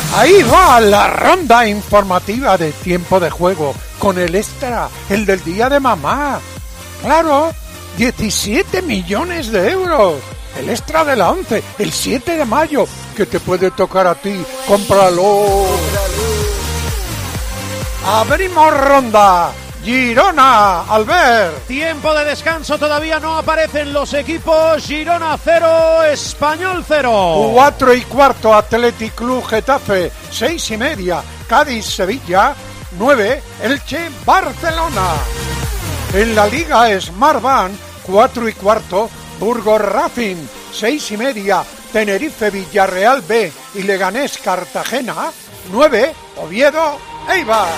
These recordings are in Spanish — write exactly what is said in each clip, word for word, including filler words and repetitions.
Ahí va la ronda informativa de tiempo de juego con el extra, el del día de mamá. Claro, diecisiete millones de euros. El extra de la once, el siete de mayo, que te puede tocar a ti. ¡Cómpralo! ¡Abrimos ronda! Girona, Albert. Tiempo de descanso, todavía no aparecen los equipos. Girona cero, Español cero. Cuatro y cuarto, Athletic Club Getafe. Seis y media, Cádiz Sevilla. Nueve, Elche Barcelona. En la Liga Smartbank, cuatro y cuarto, Burgos Racing. Seis y media, Tenerife Villarreal B y Leganés Cartagena. Nueve, Oviedo Eibar.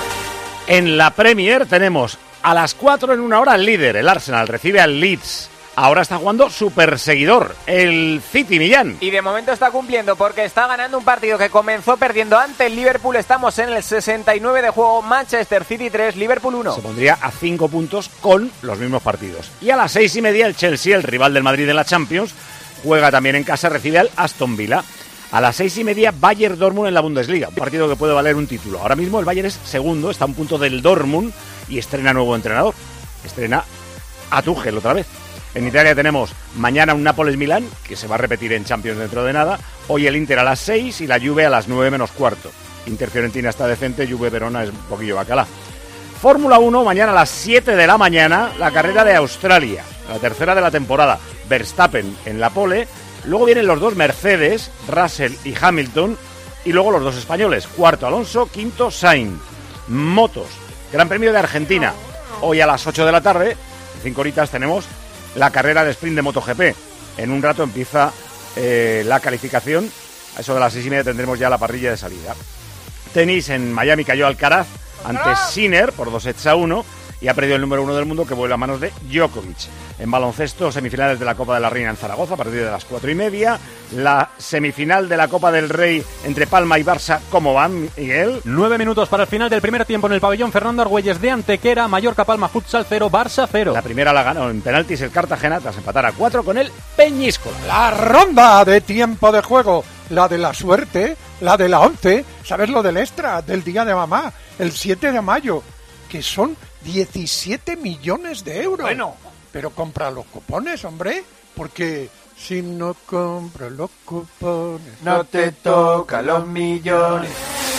En la Premier tenemos a las cuatro en una hora el líder, el Arsenal, recibe al Leeds. Ahora está jugando su perseguidor, el City Millán. Y de momento está cumpliendo porque está ganando un partido que comenzó perdiendo ante el Liverpool. Estamos en el sesenta y nueve de juego, Manchester City tres, Liverpool uno. Se pondría a cinco puntos con los mismos partidos. Y a las seis y media el Chelsea, el rival del Madrid en la Champions, juega también en casa, recibe al Aston Villa. A las seis y media, Bayern Dortmund en la Bundesliga, un partido que puede valer un título. Ahora mismo el Bayern es segundo, está a un punto del Dortmund y estrena nuevo entrenador. Estrena a Tuchel otra vez. En Italia tenemos mañana un Nápoles-Milán, que se va a repetir en Champions dentro de nada. Hoy el Inter a las seis y la Juve a las nueve menos cuarto. Inter-Fiorentina está decente, Juve-Verona es un poquillo bacalá. Fórmula uno, mañana a las siete de la mañana, la carrera de Australia, la tercera de la temporada. Verstappen en la pole. Luego vienen los dos Mercedes, Russell y Hamilton, y luego los dos españoles, cuarto Alonso, quinto Sainz. Motos, Gran Premio de Argentina, hoy a las ocho de la tarde, en cinco horitas tenemos la carrera de sprint de MotoGP. En un rato empieza eh, la calificación, a eso de las seis y media tendremos ya la parrilla de salida. Tenis, en Miami cayó Alcaraz ante Sinner por dos sets a uno, y ha perdido el número uno del mundo, que vuelve a manos de Djokovic. En baloncesto, semifinales de la Copa de la Reina en Zaragoza, a partir de las cuatro y media. La semifinal de la Copa del Rey entre Palma y Barça, ¿cómo van, Miguel? Nueve minutos para el final del primer tiempo en el pabellón Fernando Argüelles de Antequera. Mallorca Palma Futsal cero, Barça cero. La primera la ganó en penaltis el Cartagena tras empatar a cuatro con el Peñíscola. La ronda de tiempo de juego, la de la suerte, la de la once. ¿Sabes lo del extra, del día de mamá? El siete de mayo, que son diecisiete millones de euros. Bueno. Pero compra los cupones, hombre, porque si no compras los cupones no te toca los millones.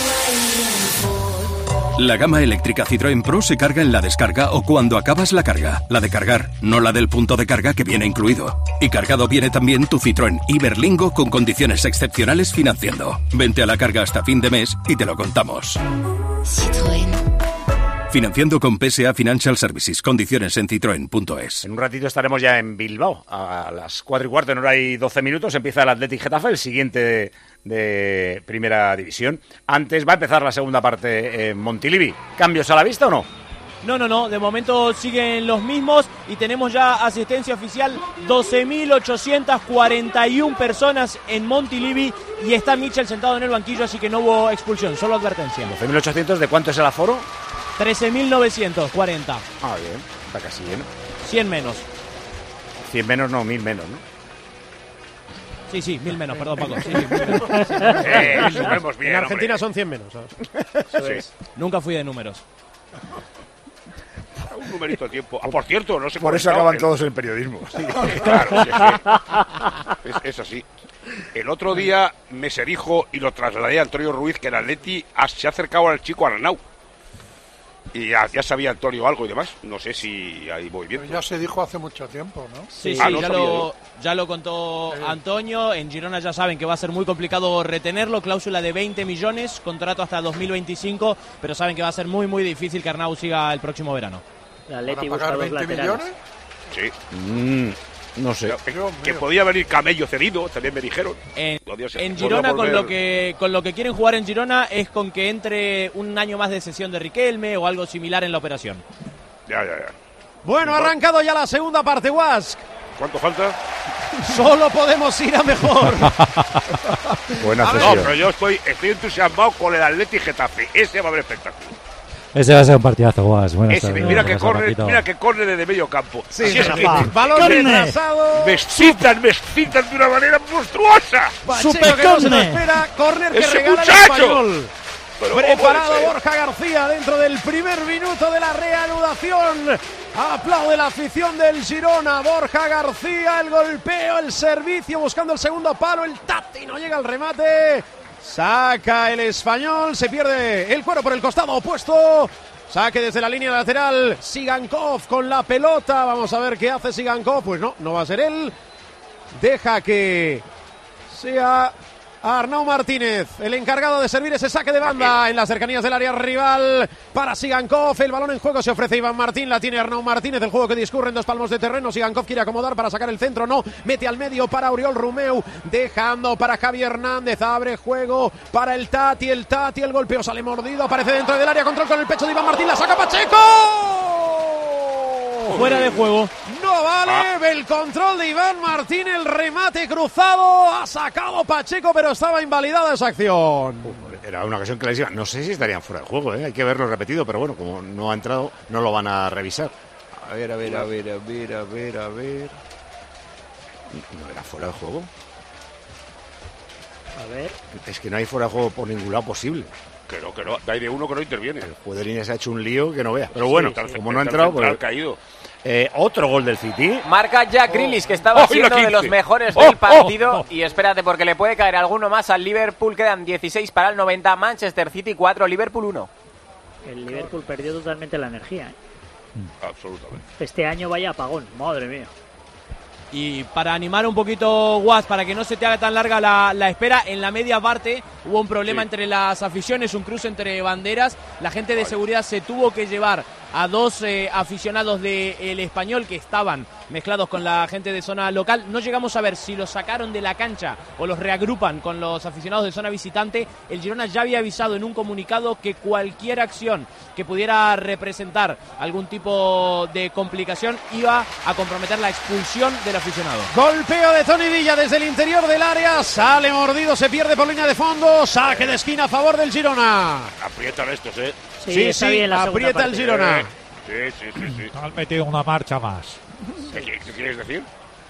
La gama eléctrica Citroën Pro se carga en la descarga o cuando acabas la carga. La de cargar, no la del punto de carga que viene incluido. Y cargado viene también tu Citroën Iberlingo con condiciones excepcionales financiando. Vente a la carga hasta fin de mes y te lo contamos. Citroën. Financiando con P S A Financial Services. Condiciones en citroen punto es. En un ratito estaremos ya en Bilbao. A las cuatro y cuarto, en hora y doce minutos, empieza el Athletic Getafe, el siguiente de, de Primera División. Antes va a empezar la segunda parte en Montilivi. ¿Cambios a la vista o no? No, no, no. De momento siguen los mismos y tenemos ya asistencia oficial doce mil ochocientas cuarenta y una personas en Montilivi y está Mitchell sentado en el banquillo, así que no hubo expulsión, solo advertencia. doce mil ochocientos, ¿de cuánto es el aforo? trece mil novecientos cuarenta. Ah, bien, está casi lleno. cien menos. cien menos, no, mil menos, ¿no? Sí, sí, mil menos, perdón, Paco. Sí, sí, mil menos. Eh, subimos bien, en Argentina hombre. son cien menos, ¿sabes? Eso sí. Es. Nunca fui de números. Un numerito de tiempo. Ah, por cierto, no sé por eso acaban el... todos en el periodismo. Sí, claro, sí, es, es así. El otro día me serijo y lo trasladé a Antonio Ruiz, que el Atleti se ha acercado al chico Aranau. Y ya, ya sabía Antonio algo y demás. No sé si ahí voy bien. Pero ya se dijo hace mucho tiempo, ¿no? Sí, sí, ah, no ya, lo, ya lo contó sí. Antonio. En Girona ya saben que va a ser muy complicado retenerlo. Cláusula de veinte millones, contrato hasta dos mil veinticinco. Pero saben que va a ser muy, muy difícil que Arnau siga el próximo verano. La Atleti ¿Para pagar busca veinte dos millones? Sí. Mm. No sé. Que, que podía venir camello cedido, también me dijeron. En, en Girona, con lo que con lo que quieren jugar en Girona es con que entre un año más de sesión de Riquelme o algo similar en la operación. Ya, ya, ya. Bueno, ha arrancado ya la segunda parte, Wask. ¿Cuánto falta? Solo podemos ir a mejor. Buena a sesión. No, pero yo estoy, estoy entusiasmado con el Athletic Getafe. Ese va a haber espectáculo. Ese va a ser un partidazo, Guas. Buenas Ese, tardes. mira que Rosa corre, Paquito. mira que corre desde medio campo. Sí, Así es sí, que- sí. Balón retrasado. Me excitan, me excitan de una manera monstruosa. Pacheco que no se lo espera. Córner que ¡Ese regala el muchacho! Español. Pero Preparado ¿cómo puede ser? Borja García dentro del primer minuto de la reanudación. Aplaude la afición del Girona. Borja García, el golpeo, el servicio, buscando el segundo palo. El tati, no llega al remate. Saca el Español, se pierde el cuero por el costado opuesto. Saque desde la línea lateral. Sigankov con la pelota. Vamos a ver qué hace Sigankov. Pues no, no va a ser él. Deja que sea Arnau Martínez, el encargado de servir ese saque de banda en las cercanías del área rival para Sigankov. El balón en juego se ofrece Iván Martín, la tiene Arnau Martínez. El juego que discurre en dos palmos de terreno. Sigankov quiere acomodar para sacar el centro, no, mete al medio para Oriol Romeu, dejando para Javi Hernández, abre juego para el Tati, el Tati, el golpeo sale mordido, aparece dentro del área, control con el pecho de Iván Martín, la saca Pacheco. Fuera de juego. No vale, el control de Iván Martín, el remate cruzado, ha sacado Pacheco, pero estaba invalidada esa acción. Era una ocasión clarísima. No sé si estarían fuera de juego, ¿eh? Hay que verlo repetido, pero bueno, como no ha entrado, no lo van a revisar. A ver, a ver, a ver, a ver, a ver, a ver. ¿No era fuera de juego? A ver. Es que no hay fuera de juego por ningún lado posible. Que no, que no, hay de uno que no interviene. El juez de línea se ha hecho un lío que no vea. Pero Sí, bueno, sí, como sí. no ha entrado, Central pues... caído. Eh, otro gol del City. Marca Jack Grealish, que estaba Oh, y la siendo de quince. los mejores Oh, del oh, partido. oh. Y espérate, porque le puede caer alguno más al Liverpool. Quedan dieciséis para el noventa. Manchester City cuatro, Liverpool uno. El Liverpool perdió totalmente la energía, ¿eh? Absolutamente. Este año vaya apagón, madre mía. Y para animar un poquito, Guas, para que no se te haga tan larga la, la espera, en la media parte hubo un problema Sí. entre las aficiones, un cruce entre banderas. La gente de seguridad se tuvo que llevar a dos eh, aficionados del Español que estaban mezclados con la gente de zona local. No llegamos a ver si los sacaron de la cancha o los reagrupan con los aficionados de zona visitante. El Girona ya había avisado en un comunicado que cualquier acción que pudiera representar algún tipo de complicación iba a comprometer la expulsión del aficionado. Golpeo de Tony Villa desde el interior del área, sale mordido, se pierde por línea de fondo, saque de esquina a favor del Girona. Aprietan estos, ¿eh? Sí, Sí, está sí, bien la segunda aprieta el parte. Girona. Sí, sí, sí, sí. Han metido una marcha más. ¿Qué, qué- qué quieres decir?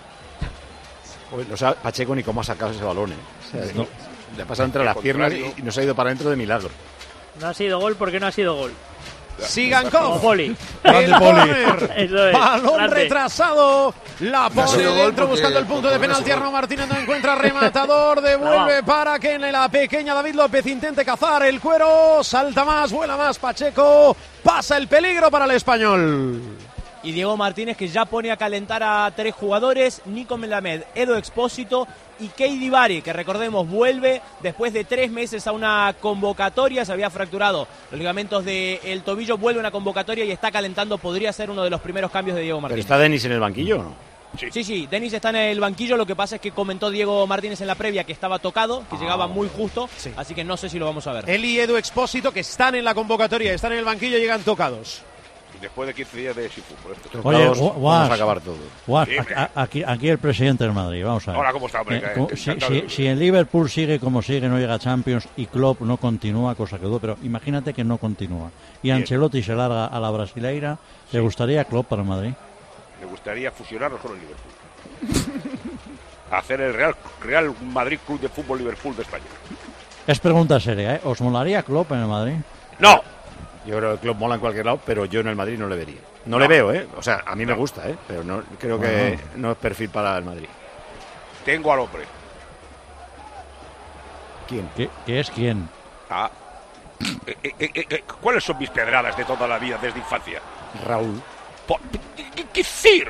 Pues no sabe Pacheco ni cómo ha sacado ese balón, ¿eh? O sea, No. Le ha pasado entre Al las piernas contrario. y, y nos ha ido para adentro de milagro. No ha sido gol porque no ha sido gol. Como Sigankov, Poli. el córner, Eso es. balón grande. retrasado, la pone sido gol dentro porque- buscando el punto de porque no penalti. es gol. Arnau Martínez no encuentra rematador, devuelve para que en la pequeña David López intente cazar el cuero, salta más, vuela más Pacheco, pasa el peligro para el Español. Y Diego Martínez, que ya pone a calentar a tres jugadores: Nico Melamed, Edo Expósito y Keidi Bari, que recordemos vuelve después de tres meses a una convocatoria. Se había fracturado los ligamentos del tobillo, vuelve a una convocatoria y está calentando. Podría ser uno de los primeros cambios de Diego ¿Pero Martínez. está Denis en el banquillo o no? Sí, sí, Denis está en el banquillo. Lo que pasa es que comentó Diego Martínez en la previa que estaba tocado, que llegaba muy justo, Sí. así que no sé si lo vamos a ver. Él y Edu Expósito, que están en la convocatoria, están en el banquillo, llegan tocados. Después de quince días de Sifu, por esto. Oye, Tocados, Gu- vamos Guas. a acabar todo. Guas, Dime. a- a- aquí, aquí el presidente del Madrid, vamos a ver. Hola, ¿cómo está, hombre? Eh, Eh, como- si, encantado si- de- si el Liverpool sigue como sigue, no llega a Champions y Klopp no continúa, cosa que dudo, pero imagínate que no continúa y Ancelotti se larga a la brasileira, ¿le gustaría Klopp para el Madrid? Me gustaría fusionarnos con el Liverpool. Hacer el Real, Real Madrid Club de Fútbol Liverpool de España. Es pregunta seria, ¿eh? ¿Os molaría Klopp en el Madrid? ¡No! Yo creo que el club mola en cualquier lado, pero yo en el Madrid no le vería. No, le veo, ¿eh? O sea, a mí me gusta, ¿eh? Pero no, creo que no es perfil para el Madrid. Tengo al hombre. ¿Quién? ¿Qué, qué es quién? Ah. Eh, eh, eh, eh, ¿Cuáles son mis pedradas de toda la vida desde infancia? Raúl. Po- ¿Qué, qué decir?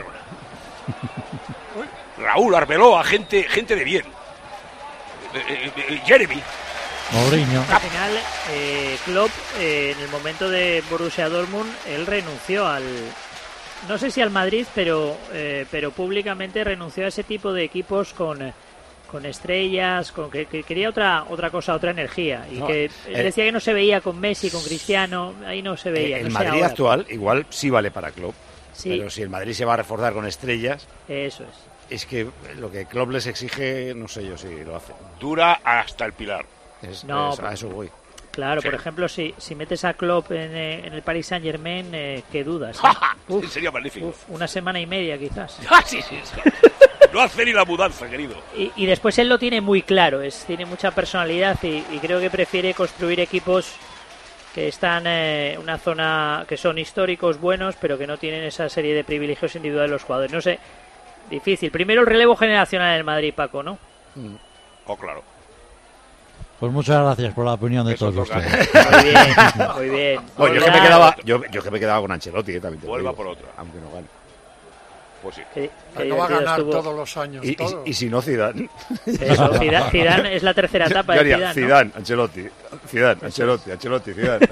Raúl, Arbeloa, gente, gente de bien. Eh, eh, eh, Jeremy. Mourinho. Al final, eh, Klopp, eh, en el momento de Borussia Dortmund, él renunció al... No sé si al Madrid, pero eh, pero públicamente renunció a ese tipo de equipos con, eh, con estrellas, con que, que quería otra otra cosa, otra energía. Y No, que eh, él decía que no se veía con Messi, con Cristiano, ahí no se veía. el no sé Madrid ahora. actual igual sí vale para Klopp. Sí. Pero si el Madrid se va a reforzar con estrellas, Eso es. es que lo que Klopp les exige, no sé yo si lo hace. Dura hasta el pilar. Es- No, es- a eso voy. Claro, Sí. por ejemplo, si, si metes a Klopp en, eh, en el Paris Saint-Germain, eh, qué dudas. ¿eh? Uf, Sería magnífico. uf, una semana y media quizás. Ah, sí, sí, sí. No hace ni la mudanza, querido. Y, y después él lo tiene muy claro, es, tiene mucha personalidad y, y creo que prefiere construir equipos que están en una zona que son históricos, buenos, pero que no tienen esa serie de privilegios individuales de los jugadores. No sé, difícil. Primero el relevo generacional en el Madrid, Paco, ¿no? Mm. Oh, claro. Pues muchas gracias por la opinión de Eso todos toca. ustedes. Muy bien, muy bien. Bueno, yo que me quedaba, yo, yo que me quedaba con Ancelotti, eh, también te lo Vuelva digo, por otra. aunque no gane. Pues sí. Qué, qué No va a divertido ganar estuvo. todos los años. Y, y, todo. y si no, Zidane. Eso, Zidane, Zidane es la tercera etapa Yo de haría Zidane, ¿no? Zidane, Ancelotti, Zidane, Ancelotti, Ancelotti, Zidane.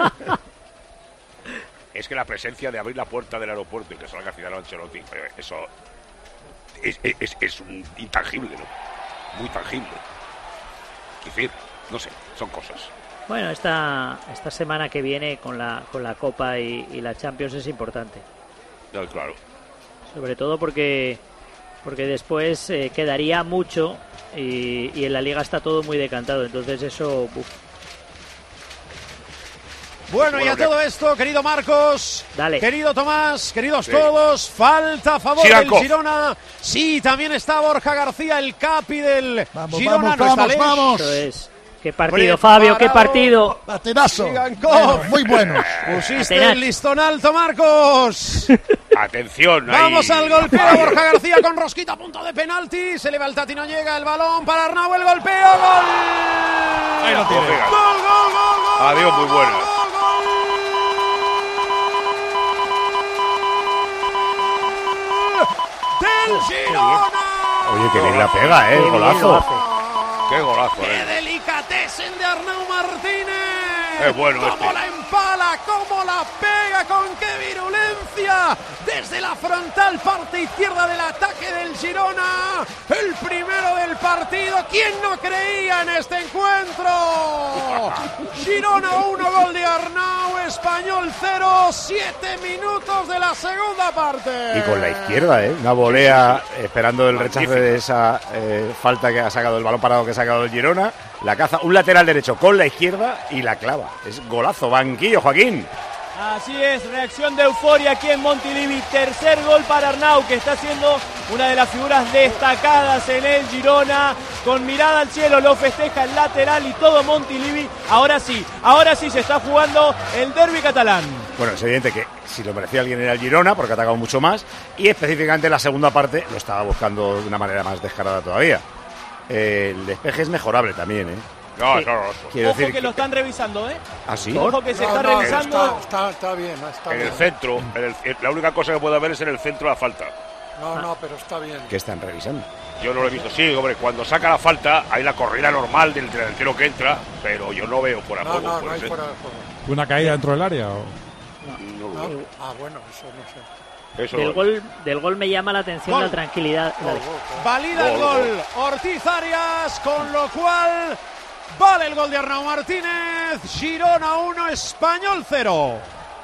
Es que la presencia de abrir la puerta del aeropuerto y que salga Zidane o Ancelotti, eh, eso es, es, es un intangible, ¿no? Muy tangible. Es decir, no sé, son cosas. Bueno, esta, esta semana que viene con la, con la Copa y, y la Champions es importante. No, claro. Sobre todo porque porque después eh, quedaría mucho y, y en la Liga está todo muy decantado. Entonces eso... Uf. Bueno, y Bueno, a que- todo esto, querido Marcos, Dale. querido Tomás, queridos Sí. todos, falta a favor Sirankov. del Girona. Sí, también está Borja García, el capi del Vamos, Girona. vamos, no está vamos, Aleix. vamos. Eso es. Qué partido, Fabio, qué partido. Partidazo. Sirankov. Bueno, muy bueno. Pusiste Atenas. el listón alto, Marcos. Atención, ahí. Vamos al golpeo de Borja García con rosquita a punto de penalti. Se eleva el Tati, no llega el balón para Arnau, el golpeo, gol. Ahí lo tiene. Gol, gol, gol, gol. Adiós, muy buena. Gol, gol. Del Girona. Oye, que bien la pega, eh, Qué el bien lo golazo. hace. Qué golazo, ¡Qué eh. delicatessen de Arnau Martínez! Es bueno ¡Cómo este. la empala! ¡Cómo la pega! ¡Con qué virulencia! Desde la frontal parte izquierda del ataque del Girona. El primero del partido. ¿Quién no creía en este encuentro? Girona uno, gol de Arnau. Español cero. Siete minutos de la segunda parte. Y con la izquierda, ¿eh? Una volea esperando el rechace de esa eh, falta que ha sacado, el balón parado que ha sacado el Girona. La caza, un lateral derecho con la izquierda y la clava. Es golazo, banquillo, Joaquín. Así es, reacción de euforia aquí en Montilivi. Tercer gol para Arnau, que está siendo una de las figuras destacadas en el Girona. Con mirada al cielo lo festeja el lateral y todo Montilivi. Ahora sí, ahora sí se está jugando el derbi catalán. Bueno, es evidente que si lo merecía alguien era el Girona, porque ha atacado mucho más. Y específicamente la segunda parte lo estaba buscando de una manera más descarada todavía. Eh, el despeje es mejorable también, ¿eh? No, Sí. no, no. Quiero Ojo decir que lo están revisando, ¿eh? ¿Ah, sí? Ojo que se No, está no, revisando. Está, está, está bien, está En bien. el centro, en el- la única cosa que puede haber es en el centro la falta. No, no, pero está bien. ¿Qué están revisando? Yo no lo he visto. Sí, hombre, cuando saca la falta hay la corrida normal del delantero que entra, pero yo no veo fuera de No, juego. no, no puede hay ser. fuera de juego. ¿Una caída dentro del área? O... No lo ¿No? veo. Ah, bueno, eso no sé. Eso Del no- gol, del gol me llama la atención Gol. la tranquilidad. Gol, La- gol, gol. Valida el Gol, gol Ortiz Arias, con lo cual vale el gol de Arnau Martínez. Girona uno, Español cero.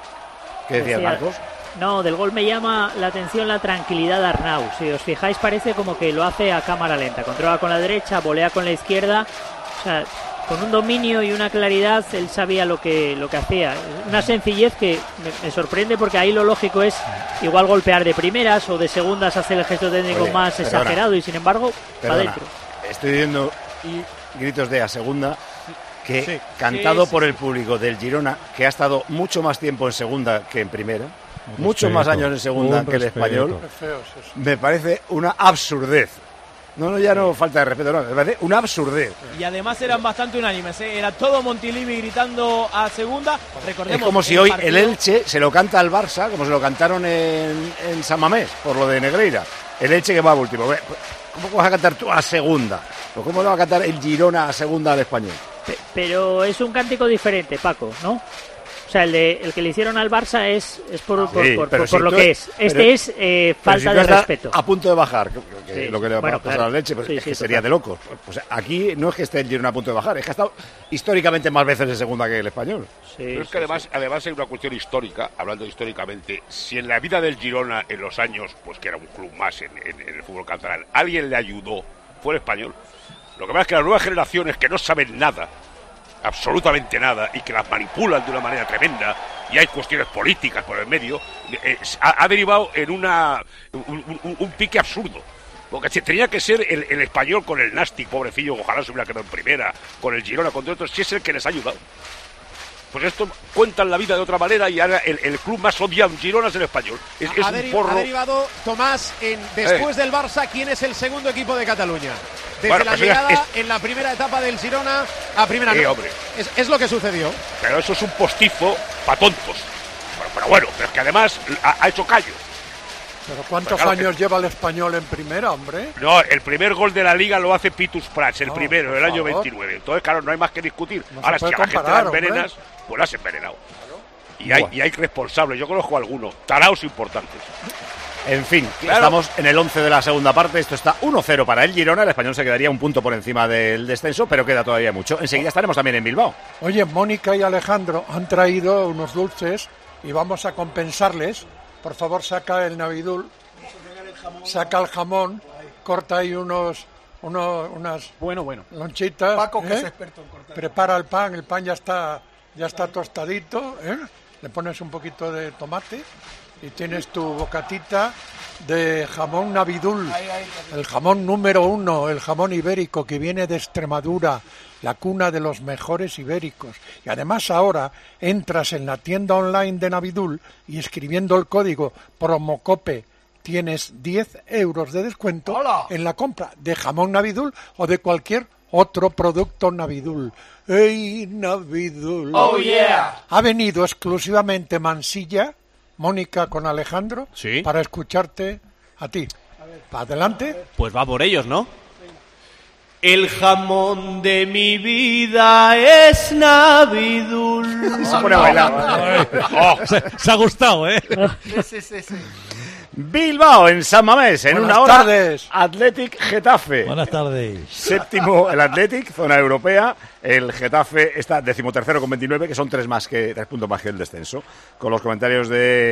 ¿Qué decías, Decía- Marcos? No, del gol me llama la atención la tranquilidad de Arnau. Si os fijáis, parece como que lo hace a cámara lenta. Controla con la derecha, volea con la izquierda. O sea, con un dominio y una claridad, él sabía lo que, lo que hacía. Una sencillez que me, me sorprende porque ahí lo lógico es igual golpear de primeras o de segundas, hacer el gesto técnico Oye, más perdona. exagerado y sin embargo, va Perdona, adentro. estoy viendo gritos de a segunda que Sí. cantado Sí, sí, por sí. el público del Girona, que ha estado mucho más tiempo en segunda que en primera, muchos más respeto, años en segunda un que el respeto. español, Qué feo es eso. me parece una absurdez. No, no, ya no falta de respeto, no, me parece una absurdez. Y además eran bastante unánimes, ¿eh? Era todo Montilivi gritando a segunda. Recordemos Es como si el hoy partido- el Elche se lo canta al Barça, como se lo cantaron en, en San Mamés, por lo de Negreira. El Elche que va a último. ¿Cómo vas a cantar tú a segunda? ¿O cómo le va a cantar el Girona a segunda al español? Pe- Pero es un cántico diferente, Paco, ¿no? O sea, el, de, el que le hicieron al Barça es, es por, por- Sí, por- pero por- si por lo tú- que es. Este pero- es eh, Pero falta si tú de estás respeto. a punto de bajar, que, que Sí. lo que le va Bueno, a pasar claro. al Leche, pero Sí, es sí, que sería total. de locos. Pues aquí no es que esté el Girona a punto de bajar, es que ha estado históricamente más veces en segunda que el español. Sí, Pero es sí, que además, además hay una cuestión histórica, hablando históricamente, si en la vida del Girona en los años, pues que era un club más en, en- en el fútbol catalán, alguien le ayudó, fue el español. Lo que pasa es que las nuevas generaciones que no saben nada, absolutamente nada y que las manipulan de una manera tremenda y hay cuestiones políticas por el medio, eh, ha, ha derivado en una un, un, un pique absurdo. Porque tenía que ser el, el español con el Nastic, pobrecillo, ojalá se hubiera quedado en primera, con el Girona, con otros, si es el que les ha ayudado. Pues esto cuentan la vida de otra manera y ahora el, el club más odiado en Girona es el español. Es, es ha, un deri- porro. ha derivado, Tomás, en, después eh. del Barça, ¿quién es el segundo equipo de Cataluña? Desde bueno, la pues llegada es, en la primera etapa del Girona a primera. Eh, no, hombre. Es, es lo que sucedió. Pero eso es un postizo para tontos. Pero, pero bueno, pero es que además ha, ha hecho callo. ¿Pero cuántos Pues claro años que... lleva el español en primera, hombre? No, el primer gol de la Liga lo hace Pitus Prats, el no, primero, el año favor. veintinueve. Entonces, claro, no hay más que discutir. No Ahora, se si puede a la gente comparar, las envenenas, hombre. pues las has envenenado. Y hay, y hay responsables, yo conozco a algunos, taraos importantes. En fin, Claro. estamos en el once de la segunda parte, esto está uno cero para el Girona, el español se quedaría un punto por encima del descenso, pero queda todavía mucho. Enseguida estaremos también en Bilbao. Oye, Mónica y Alejandro han traído unos dulces y vamos a compensarles. Por favor, saca el Navidul, saca el jamón, corta ahí unos, unos unas bueno, bueno. lonchitas. Paco, que ¿eh? es experto en cortar. Prepara el pan, el pan ya está, ya está tostadito, ¿eh? Le pones un poquito de tomate y tienes tu bocatita de jamón Navidul, el jamón número uno, el jamón ibérico que viene de Extremadura, la cuna de los mejores ibéricos. Y además ahora entras en la tienda online de Navidul y escribiendo el código Promocope tienes diez euros de descuento ¡Hola! en la compra de jamón Navidul o de cualquier otro producto Navidul. ¡Ey, Navidul! ¡Oh, yeah! Ha venido exclusivamente Mansilla, Mónica con Alejandro, Sí. para escucharte a ti. Adelante. Pues va por ellos, ¿no? El jamón de mi vida es Navidul. Se pone a bailar. Oh, se, se ha gustado, ¿eh? Sí, sí, sí, sí. Bilbao, en San Mamés, en Buenas una hora. tardes. Athletic Getafe. Buenas tardes. Séptimo el Athletic, zona europea. El Getafe está decimotercero con veintinueve, que son tres más que tres puntos más que el descenso. Con los comentarios de.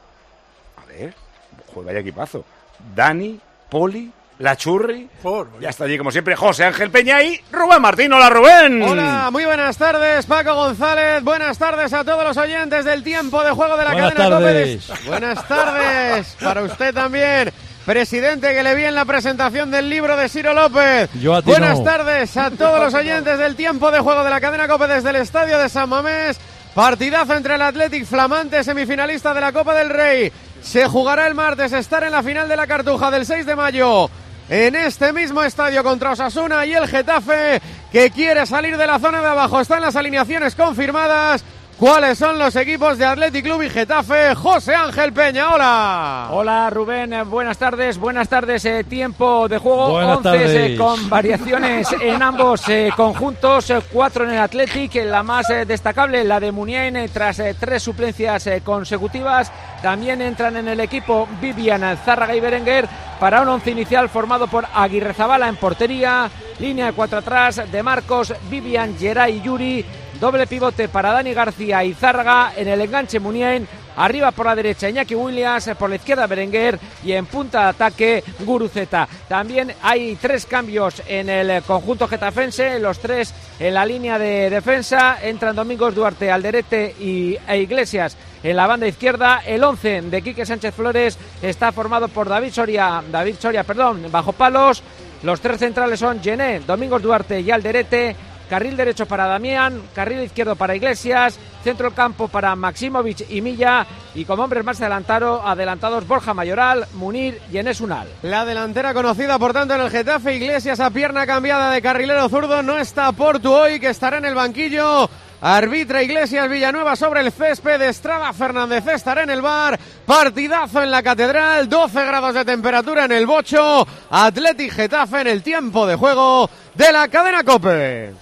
A ver, joder, vaya equipazo. Dani, Poli, La Churri. Por, Ya está allí, como siempre, José Ángel Peña y Rubén Martín. Hola, Rubén. Hola, muy buenas tardes, Paco González. Buenas tardes a todos los oyentes del tiempo de juego de la Buenas cadena tardes. COPE. Buenas tardes para usted también. Presidente, que le vi en la presentación del libro de Ciro López. Yo a ti Buenas no. tardes a todos los oyentes del tiempo de juego de la cadena COPE desde el estadio de San Mamés. Partidazo entre el Athletic, flamante semifinalista de la Copa del Rey. Se jugará el martes, estar en la final de la Cartuja del seis de mayo. En este mismo estadio contra Osasuna y el Getafe, que quiere salir de la zona de abajo. Están las alineaciones confirmadas. ¿Cuáles son los equipos de Athletic Club y Getafe? José Ángel Peña, hola. Hola Rubén, eh, buenas tardes, buenas tardes, eh, tiempo de juego, Buenas once tardes. eh, con variaciones en ambos eh, conjuntos, eh, cuatro en el Athletic, eh, la más eh, destacable, la de Muniain, eh, tras eh, tres suplencias eh, consecutivas. También entran en el equipo Vivian, Zárraga y Berenguer para un once inicial formado por Aguirrezabala en portería, línea de cuatro atrás de Marcos, Vivian, Geray y Yuri. Doble pivote para Dani García y Zárraga, en el enganche Muniain, arriba por la derecha Iñaki Williams, por la izquierda Berenguer y en punta de ataque Guruceta. También hay tres cambios en el conjunto getafense, los tres en la línea de defensa. Entran Domingos Duarte, Alderete y, e Iglesias en la banda izquierda. El once de Quique Sánchez Flores está formado por David Soria, David Soria, perdón, bajo palos. Los tres centrales son Gené, Domingos Duarte y Alderete. Carril derecho para Damián, carril izquierdo para Iglesias, centro del campo para Maximovic y Milla, y como hombres más adelantado, adelantados Borja Mayoral, Munir y Enes Unal. La delantera conocida por tanto en el Getafe, Iglesias a pierna cambiada de carrilero zurdo, no está Portu hoy, que estará en el banquillo. Arbitra Iglesias, Villanueva sobre el césped, Estrada Fernández estará en el bar. Partidazo en la Catedral, doce grados de temperatura en el Bocho. Athletic Getafe en el tiempo de juego de la cadena COPE.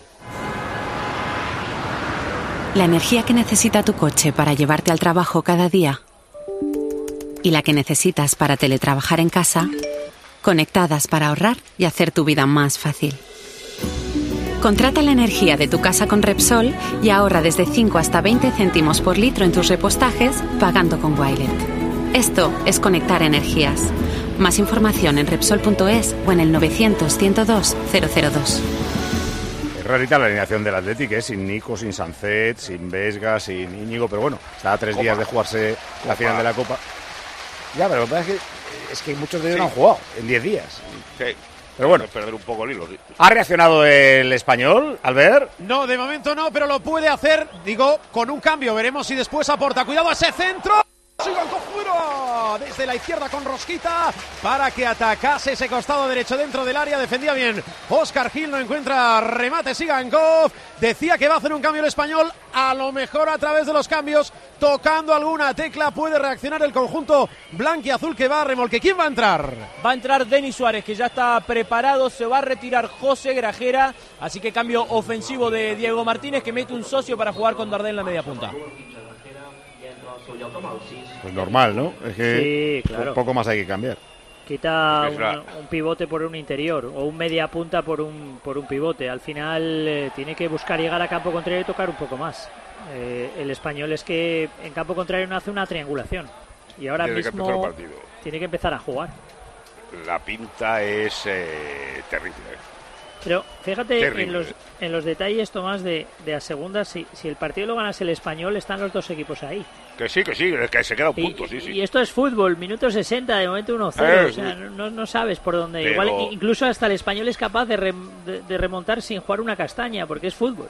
La energía que necesita tu coche para llevarte al trabajo cada día y la que necesitas para teletrabajar en casa, conectadas para ahorrar y hacer tu vida más fácil. Contrata la energía de tu casa con Repsol y ahorra desde cinco hasta veinte céntimos por litro en tus repostajes pagando con Wilet. Esto es conectar energías. Más información en Repsol punto es o en el novecientos, ciento dos, cero cero dos. rarita la alineación del Athletic, ¿eh? Sin Nico, sin Sancet, sin Vesga, sin Íñigo, pero bueno, está a tres Copa. días de jugarse la Copa. final de la Copa. Ya, pero lo que pasa es que, es que muchos de ellos sí. no han jugado en diez días. Sí. Pero bueno, perder un poco el hilo. Sí. ¿Ha reaccionado el Español, Albert? No, de momento no, pero lo puede hacer, digo, con un cambio. Veremos si después aporta. Cuidado a ese centro. Sigankov fuera desde la izquierda con Rosquita para que atacase ese costado derecho dentro del área. Defendía bien Óscar Gil, no encuentra remate Sigankov. Decía que va a hacer un cambio el Español, a lo mejor a través de los cambios, tocando alguna tecla puede reaccionar el conjunto blanquiazul que va a remolque. ¿Quién va a entrar? Va a entrar Denis Suárez, que ya está preparado, se va a retirar José Grajera, así que cambio ofensivo de Diego Martínez, que mete un socio para jugar con Dardel en la media punta. Pues normal, ¿no? Es que sí, claro. poco más hay que cambiar. Quita un, un pivote por un interior o un media punta por un por un pivote. Al final eh, tiene que buscar llegar a campo contrario y tocar un poco más. Eh, el Español es que en campo contrario no hace una triangulación y ahora tiene mismo que tiene que empezar a jugar. La pinta es eh, terrible. Pero fíjate terrible. en los en los detalles, Tomás, de, de a segunda, si, si el partido lo ganase el Español, están los dos equipos ahí. Que sí, que sí, que se queda un punto, y, sí, sí. Y esto es fútbol, minuto sesenta, de momento uno cero, eh, o sea, no, no sabes por dónde. Pero... Igual, incluso hasta el Español es capaz de, re, de, de remontar sin jugar una castaña, porque es fútbol.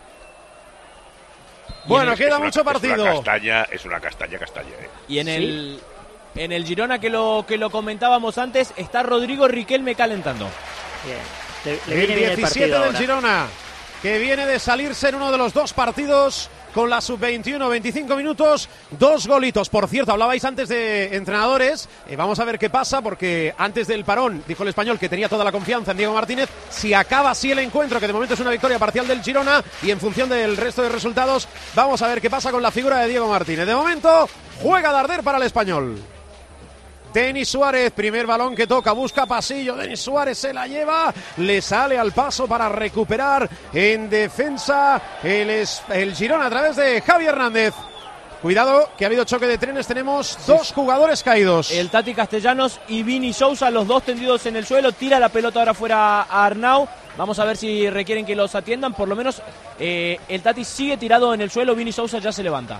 Bueno, es, queda es una, mucho partido. Es una castaña, es una castaña, castaña. Eh. Y en el, ¿Sí? en el Girona, que lo, que lo comentábamos antes, está Rodrigo Riquelme calentando. Bien. Le, le viene el bien el diecisiete del ahora. Girona, que viene de salirse en uno de los dos partidos con la sub veintiuno, veinticinco minutos, dos golitos. Por cierto, hablabais antes de entrenadores, eh, vamos a ver qué pasa, porque antes del parón dijo el Español que tenía toda la confianza en Diego Martínez. Si acaba así el encuentro, que de momento es una victoria parcial del Girona, y en función del resto de resultados, vamos a ver qué pasa con la figura de Diego Martínez. De momento, juega Darder para el Español. Denis Suárez, primer balón que toca, busca pasillo, Denis Suárez se la lleva, le sale al paso para recuperar en defensa el, el Girona a través de Javi Hernández. Cuidado, que ha habido choque de trenes, tenemos sí. dos jugadores caídos. El Tati Castellanos y Vini Sousa, los dos tendidos en el suelo, tira la pelota ahora fuera a Arnau. Vamos a ver si requieren que los atiendan, por lo menos eh, el Tati sigue tirado en el suelo, Vini Sousa ya se levanta.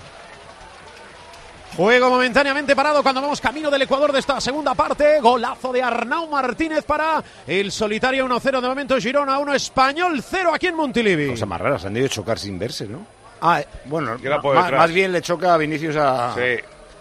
Juego momentáneamente parado cuando vamos camino del Ecuador de esta segunda parte. Golazo de Arnau Martínez para el solitario uno cero. De momento Girona uno, Español cero aquí en Montilivi. Cosa más rara, se han debido chocar sin verse, ¿no? Ah, bueno, ma, más, más bien le choca a Vinicius a, sí.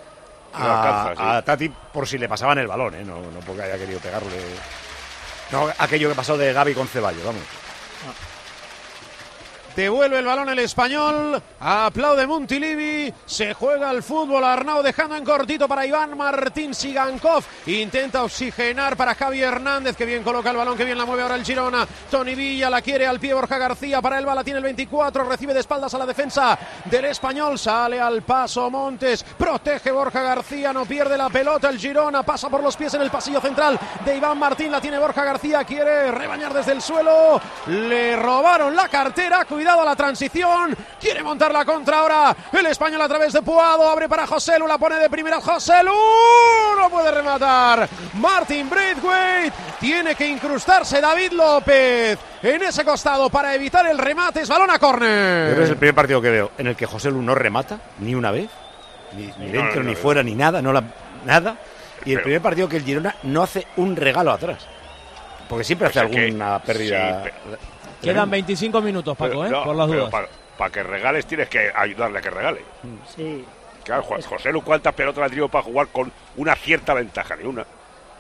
a, alcanza, sí. a Tati por si le pasaban el balón, ¿eh? No, no porque haya querido pegarle. No, aquello que pasó de Gavi con Ceballos, vamos. Ah. Devuelve el balón el Español, aplaude Montilivi, se juega el fútbol, Arnau dejando en cortito para Iván Martín Sigankov, intenta oxigenar para Javi Hernández, que bien coloca el balón, que bien la mueve ahora el Girona, Toni Villa la quiere al pie, Borja García para el bala, tiene el veinticuatro, recibe de espaldas a la defensa del Español, sale al paso Montes, protege Borja García, no pierde la pelota el Girona, pasa por los pies en el pasillo central de Iván Martín, la tiene Borja García, quiere rebañar desde el suelo, le robaron la cartera, cuidado. Cuidado a la transición, quiere montar la contra ahora el Español a través de Puado, abre para Joselu, la pone de primera Joselu, no puede rematar Martin Braithwaite, tiene que incrustarse David López en ese costado para evitar el remate, es balón a córner. Es el primer partido que veo en el que Joselu no remata ni una vez, ni, ni dentro, no, no, no, ni no, fuera, no. ni nada, no la, nada, y el Pero, primer partido que el Girona no hace un regalo atrás, porque siempre hace alguna que, pérdida. Sí, pero... Quedan veinticinco minutos, Paco, pero, ¿eh? No, por las dudas. Para pa que regales tienes que ayudarle a que regale. Sí. Claro, José Lu, ¿cuántas pelotas le dio para jugar con una cierta ventaja? Ni una.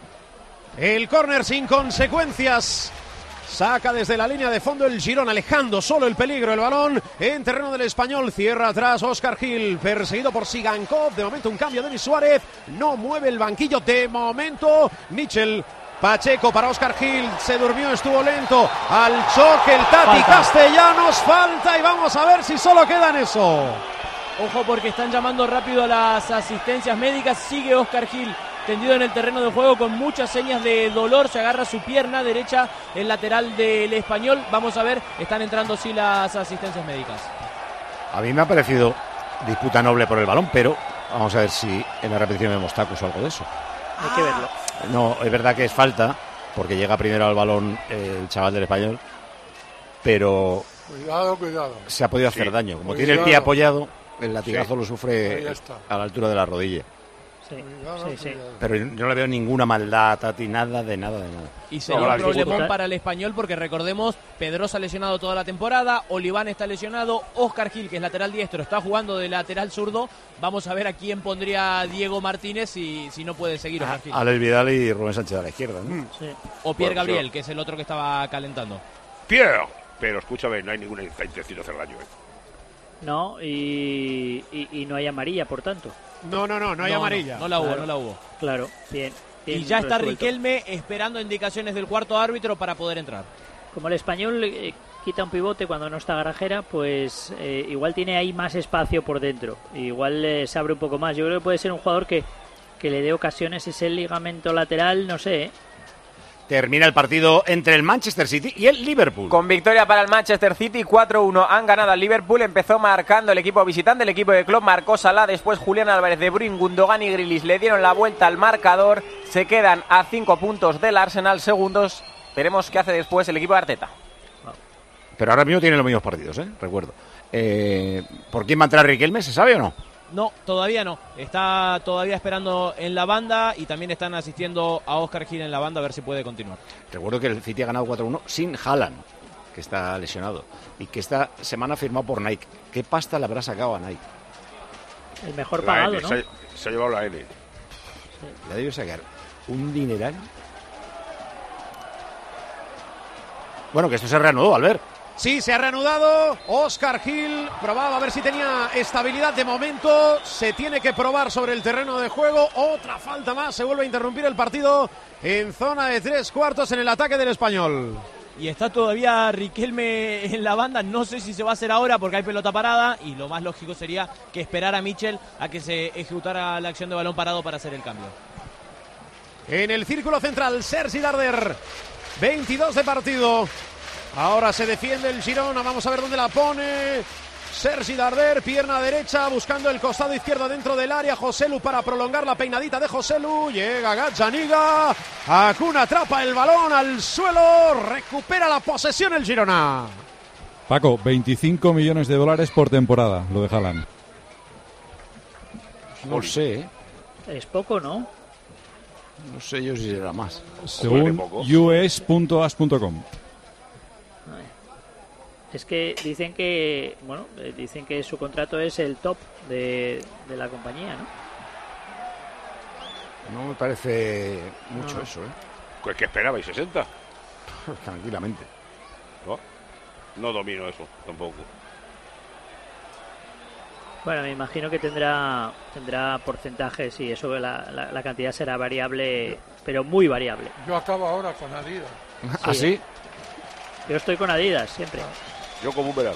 El córner sin consecuencias. Saca desde la línea de fondo el Girona, alejando solo el peligro. El balón en terreno del Español. Cierra atrás Óscar Gil, perseguido por Sigankov. De momento un cambio de Denis Suárez. No mueve el banquillo. De momento Michel Pacheco para Óscar Gil, se durmió, estuvo lento, al choque el Tati falta. Castellanos, falta y vamos a ver si solo queda en eso. Ojo porque están llamando rápido a las asistencias médicas, sigue Óscar Gil tendido en el terreno de juego con muchas señas de dolor, se agarra su pierna derecha, el lateral del Español, vamos a ver, están entrando sí las asistencias médicas. A mí me ha parecido disputa noble por el balón, pero vamos a ver si en la repetición vemos tacos o algo de eso. Hay que verlo. No, es verdad que es falta, porque llega primero al balón el chaval del Español. pero Cuidado, cuidado. se ha podido hacer Sí. daño. Como Cuidado. tiene el pie apoyado, el latigazo Sí. lo sufre Ahí está. a la altura de la rodilla. Sí, Cuidado, sí, sí. cuidado. Pero yo no le veo ninguna maldad a Tati, nada de nada de nada. Y sería No, un problemón disputa. para el Español porque recordemos, Pedrosa lesionado toda la temporada, Oliván está lesionado, Óscar Gil, que es lateral diestro, está jugando de lateral zurdo. Vamos a ver a quién pondría Diego Martínez si, si no puede seguir Óscar Gil. Alex Vidal y Rubén Sánchez a la izquierda, ¿no? Sí. O Pierre Bueno, Gabriel, yo- que es el otro que estaba calentando. Pierre. Pero escúchame, no hay ninguna intención de hacer daño. ¿eh? No, y, y, y no hay amarilla, por tanto. No, no, no, no hay No, amarilla. No, no la hubo, Claro. no la hubo. Claro, bien. bien Y ya está resuelto. Riquelme esperando indicaciones del cuarto árbitro para poder entrar. Como el Español eh, quita un pivote cuando no está Garajera, pues eh, igual tiene ahí más espacio por dentro. Igual eh, se abre un poco más. Yo creo que puede ser un jugador que, que le dé ocasiones ese ligamento lateral, no sé, ¿eh? Termina el partido entre el Manchester City y el Liverpool. Con victoria para el Manchester City, cuatro uno han ganado al Liverpool. Empezó marcando el equipo visitante, el equipo de Klopp marcó Salah, después Julián Álvarez, De Bruyne, Gundogan y Grealish le dieron la vuelta al marcador. Se quedan a cinco puntos del Arsenal, segundos. Veremos qué hace después el equipo de Arteta. Pero ahora mismo tienen los mismos partidos, ¿eh? Recuerdo. Eh, ¿Por quién va a entrar Riquelme? ¿Se sabe o no? No, todavía no. Está todavía esperando en la banda y también están asistiendo a Óscar Gil en la banda a ver si puede continuar. Recuerdo que el City ha ganado cuatro uno sin Haaland, que está lesionado, y que esta semana ha firmado por Nike. ¿Qué pasta le habrá sacado a Nike? El mejor La pagado, N, ¿no? se, ha, se ha llevado la N. Le ha debido sacar un dineral. Bueno, que esto se reanudó, Albert. Sí, se ha reanudado. Óscar Gil probaba a ver si tenía estabilidad. De momento se tiene que probar sobre el terreno de juego. Otra falta más. Se vuelve a interrumpir el partido en zona de tres cuartos en el ataque del Español. Y está todavía Riquelme en la banda. No sé si se va a hacer ahora porque hay pelota parada. Y lo más lógico sería que esperara a Michel a que se ejecutara la acción de balón parado para hacer el cambio. En el círculo central, Sergi Darder. veintidós de partido. Ahora se defiende el Girona, vamos a ver dónde la pone. Sergi Darder, pierna derecha, buscando el costado izquierdo dentro del área. Joselu para prolongar la peinadita de Joselu. Llega Gazzaniga. Acuna atrapa el balón al suelo. Recupera la posesión el Girona. Paco, veinticinco millones de dólares por temporada, lo de Haaland. No sé, ¿eh? Es poco, ¿no? No sé yo si será más. Según u s punto as punto com. Es que dicen que, bueno, eh, dicen que su contrato es el top de, de la compañía, ¿no? No me parece mucho No. eso, ¿eh? Pues que esperabais, sesenta. Tranquilamente. No, no domino eso tampoco. Bueno, me imagino que tendrá tendrá porcentajes y eso, la, la, la cantidad será variable, pero muy variable. Yo acabo ahora con Adidas. ¿Ah, sí? Yo estoy con Adidas siempre. Yo con Boomerang.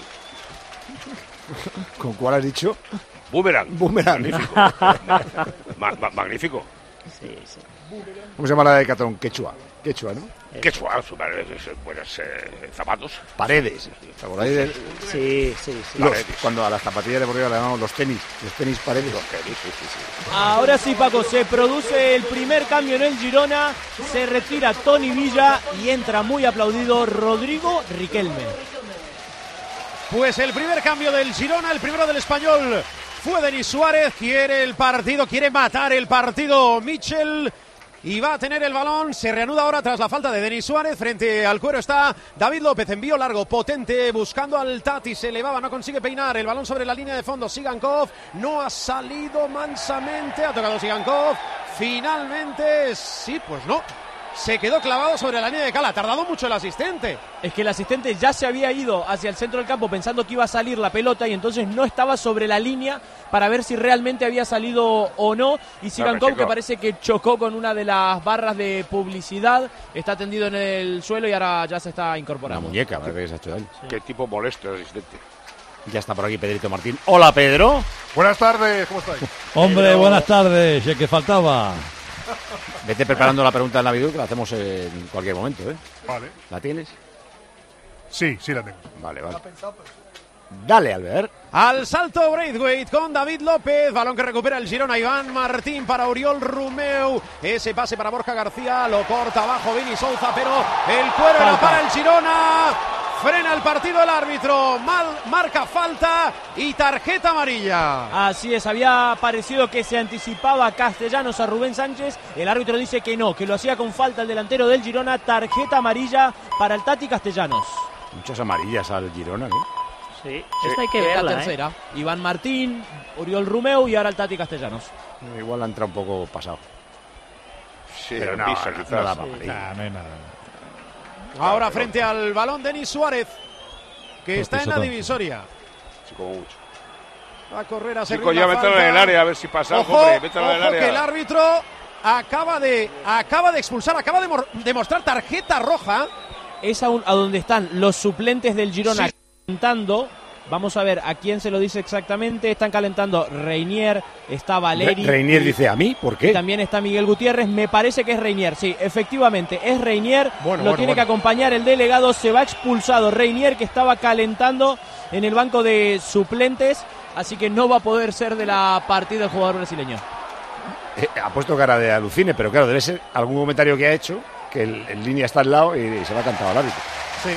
¿Con cuál has dicho? Boomerang. Boomerang. Magnífico. Ma- ma- magnífico. Sí, sí. ¿Cómo se llama la de Catón? Quechua. Quechua, ¿no? Qué suave, buenos eh, zapatos. Paredes. ¿Te acordáis de Sí, sí, sí. los- cuando a las zapatillas deportivas le llamamos los tenis? Los tenis paredes. Los tenis, sí, sí, sí. Ahora sí, Paco, se produce el primer cambio en el Girona. Se retira Tony Villa y entra muy aplaudido Rodrigo Riquelme. Pues el primer cambio del Girona, el primero del Español, fue Denis Suárez. Quiere el partido, quiere matar el partido Michel. Y va a tener el balón, se reanuda ahora tras la falta de Denis Suárez. Frente al cuero está David López, envío largo, potente, buscando al Tati, se elevaba, no consigue peinar, el balón sobre la línea de fondo, Sigankov, no ha salido mansamente, ha tocado Sigankov, finalmente, sí, pues no, se quedó clavado sobre la línea de cal, ha tardado mucho el asistente. Es que el asistente ya se había ido hacia el centro del campo pensando que iba a salir la pelota y entonces no estaba sobre la línea para ver si realmente había salido o no. Y Sigankov, que parece que chocó con una de las barras de publicidad, está tendido en el suelo y ahora ya se está La incorporando. muñeca, parece que se ha hecho daño. Qué tipo molesto el asistente. Ya está por aquí Pedrito Martín. Hola, Pedro. Buenas tardes, ¿cómo estáis? Hombre, Pedro. buenas tardes, el que faltaba. Vete preparando la pregunta de Navidad que la hacemos en cualquier momento, ¿eh? Vale. ¿La tienes? Sí, sí la tengo. Vale, vale. Dale, Albert. Al salto Braithwaite con David López, balón que recupera el Girona, Iván Martín para Oriol Romeu, ese pase para Borja García, lo corta abajo Vini Souza, pero el cuero era para el Girona. Frena el partido el árbitro, mal, marca falta y tarjeta amarilla. Así es, había parecido que se anticipaba Castellanos a Rubén Sánchez. El árbitro dice que no, que lo hacía con falta el delantero del Girona. Tarjeta amarilla para el Tati Castellanos. Muchas amarillas al Girona, ¿no? Sí, esta hay que verla, la tercera. ¿eh? Iván Martín, Oriol Romeu y ahora el Tati Castellanos. Igual ha entrado un poco pasado. Sí, pero no, pisa, no, quizás. no da para Sí. amarilla. Nah, no hay nada. Ahora frente al balón Denis Suárez, que Pues está en la pisotón. divisoria. Sí, como mucho. Va a correr a servir Chicos, ya la mételo falta. en el área, a ver si pasa. Ojo, Hombre, mételo en el ojo área. que el árbitro acaba de, acaba de expulsar, acaba de mor- de mostrar tarjeta roja. Es a, un- a donde están los suplentes del Girona Sí. calentando. Vamos a ver a quién se lo dice exactamente. Están calentando Reinier, está Valeri. Re- Reinier dice, ¿a mí? ¿Por qué? También está Miguel Gutiérrez. Me parece que es Reinier. Sí, efectivamente, es Reinier. Bueno, lo bueno, tiene bueno. que acompañar el delegado. Se va expulsado Reinier, que estaba calentando en el banco de suplentes. Así que no va a poder ser de la partida el jugador brasileño. Eh, ha puesto cara de alucine, pero claro, debe ser algún comentario que ha hecho, que el, el línea está al lado y se va cantado al árbitro. Sí.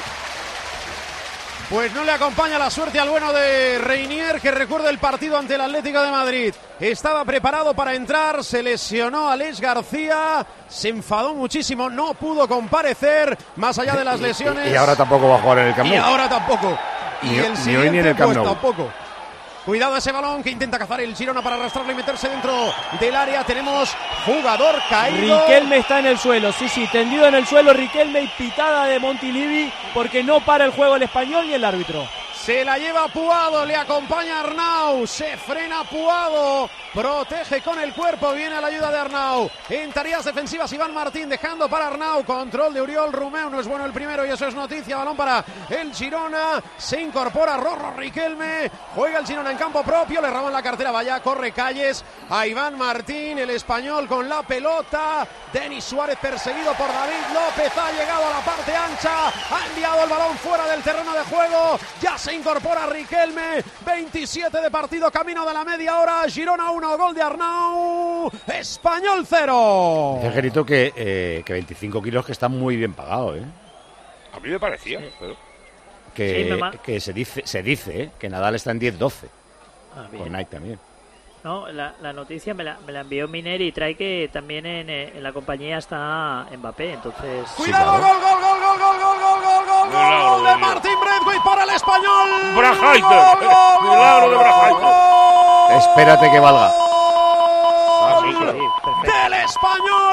Pues no le acompaña la suerte al bueno de Reinier, que recuerda el partido ante el Atlético de Madrid. Estaba preparado para entrar, se lesionó Alex García, se enfadó muchísimo, no pudo comparecer, más allá de las lesiones. Y, y ahora tampoco va a jugar en el Camp Nou. Y ahora tampoco. Ni- y el ni siguiente, hoy ni en el Camp pues Nou. tampoco. Cuidado ese balón que intenta cazar el Girona para arrastrarlo y meterse dentro del área. Tenemos jugador caído. Riquelme está en el suelo, sí, sí, tendido en el suelo Riquelme y pitada de Montilivi porque no para el juego el español y el árbitro. Se la lleva Puado, le acompaña Arnau, se frena Puado, protege con el cuerpo, viene a la ayuda de Arnau. En tareas defensivas Iván Martín dejando para Arnau, control de Oriol Romeu, no es bueno el primero y eso es noticia, balón para el Girona, se incorpora Rorro Riquelme, juega el Girona en campo propio, le roban la cartera, vaya, corre Calles a Iván Martín, el español con la pelota, Denis Suárez perseguido por David López, ha llegado a la parte ancha, ha enviado el balón fuera del terreno de juego, ya se incorpora Riquelme, veintisiete de partido, camino de la media hora, Girona uno, gol de Arnau, Español cero. Dice Gerito que, eh, que veinticinco kilos que están muy bien pagados, ¿eh? A mí me parecía, pero... Que, Sí, mamá. que se dice, se dice ¿eh? que Nadal está en diez doce. Ah, bien. Con Nike también. No, la, la noticia me la, me la envió Miner y trae que también en, eh, en la compañía está Mbappé, entonces... Cuidado, gol, gol, gol, gol, gol, gol, gol, gol, gol, gol, gol de Martín Braithwaite para el español. Braithwaite, Gol, gol, milagro de gol, Braithwaite. gol, Espérate que valga. Ah, sí, claro. del español.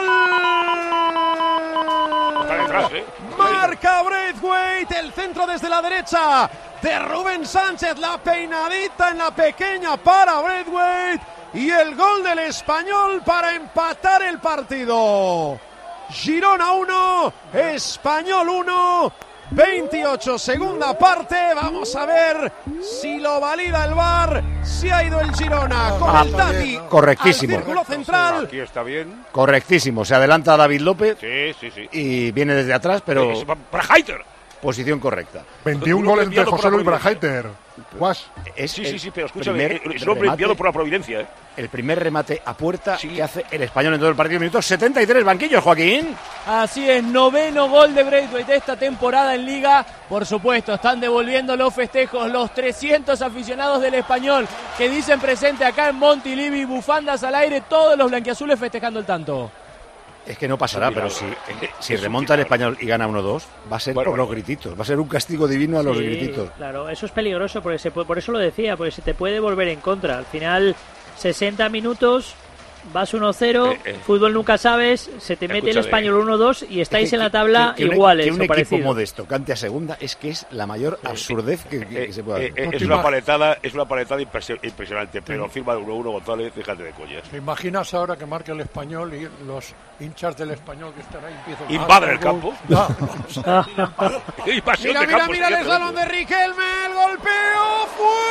Está detrás, ¿eh? Marca Braithwaite, el centro desde la derecha de Rubén Sánchez, la peinadita en la pequeña para Braithwaite y el gol del español para empatar el partido. Girona uno, Español uno, veintiocho, segunda parte, vamos a ver si lo valida el V A R, si ha ido el Girona con Ah, el Tati correctísimo. al círculo central. Aquí está bien. Correctísimo. Se adelanta David López Sí, sí, sí. y viene desde atrás, pero Es Braithwaite. posición correcta. veintiún Uno goles de enviado José por la Luis Braithwaite. Guas. Es Sí, sí, el sí, pero escucha, primer el nombre remate- enviado por la providencia, ¿eh? El primer remate a puerta que hace el español en todo el partido. Minutos setenta y tres, banquillos, Joaquín. Así es, noveno gol de Braithwaite esta temporada en Liga. Por supuesto, están devolviendo los festejos los trescientos aficionados del Español que dicen presente acá en Montilivi, bufandas al aire, todos los blanquiazules festejando el tanto. Es que no pasará, Es un pero milagro. si, Es- si es un remonta el milagro. español y gana uno dos, va a ser Bueno, por los bueno. grititos. Va a ser un castigo divino a los Sí, grititos. Claro, eso es peligroso, porque se puede- por eso lo decía, porque se te puede volver en contra. Al final, sesenta minutos, vas uno cero, Eh, eh. fútbol nunca sabes, se te mete el Escúchame. Español uno dos y estáis Que- en la que- tabla que un- iguales que un o equipo parecido. modesto cante a segunda es que es la mayor absurdez que, que- que se puede Eh, hacer. eh, es una paletada, es una paletada impresio- impresionante, pero firma de uno uno González, déjate de collas. ¿Te imaginas ahora que marque el español y los hinchas del español que están ahí empiezan ¿Invaden a- el campo? No, no, Invasión Mira, de mira, campo mira el sería eslalon de tremendo. Riquelme, el golpeo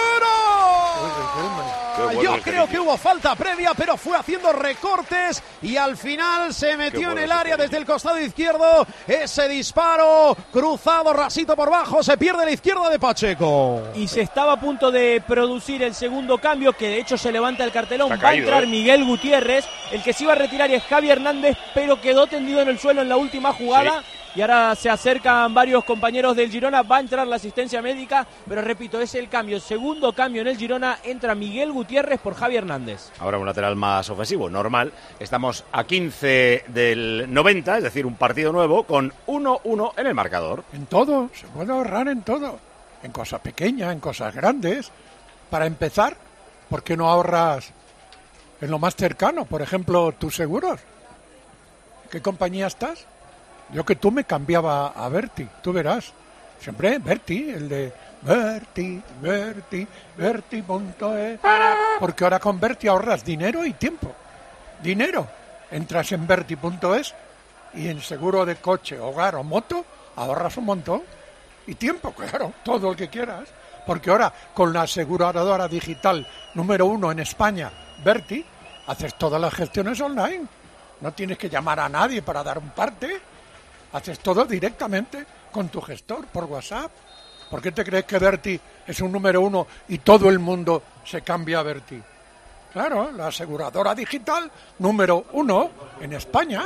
fuera. Qué bueno Yo este creo niño. que hubo falta previa, pero fue haciendo recortes y al final se metió bueno en el este área niño. desde el costado izquierdo. Ese disparo cruzado, rasito por bajo, se pierde la izquierda de Pacheco. Y se estaba a punto de producir el segundo cambio, que de hecho se levanta el cartelón. Está Va caído, a entrar ¿eh? Miguel Gutiérrez. El que se iba a retirar es Javi Hernández, pero quedó tendido en el suelo en la última jugada. y ahora se acercan varios compañeros del Girona, va a entrar la asistencia médica, pero repito, es el cambio, segundo cambio en el Girona, entra Miguel Gutiérrez por Javi Hernández. Ahora un lateral más ofensivo, normal. Estamos a quince del noventa, es decir, un partido nuevo con uno uno en el marcador. En todo, se puede ahorrar en todo, en cosas pequeñas, en cosas grandes. Para empezar, ¿por qué no ahorras en lo más cercano? Por ejemplo, tus seguros. ¿Qué compañía estás? Yo que tú me cambiaba a Berti, tú verás. Siempre Berti, el de Berti, Berti, Berti punto es. Porque ahora con Berti ahorras dinero y tiempo. Dinero. Entras en Berti punto es y en seguro de coche, hogar o moto ahorras un montón. Y tiempo, claro, todo el que quieras. Porque ahora con la aseguradora digital número uno en España, Berti, haces todas las gestiones online. No tienes que llamar a nadie para dar un parte. Haces todo directamente con tu gestor por WhatsApp. ¿Por qué te crees que Berti es un número uno y todo el mundo se cambia a Berti? Claro, la aseguradora digital número uno en España.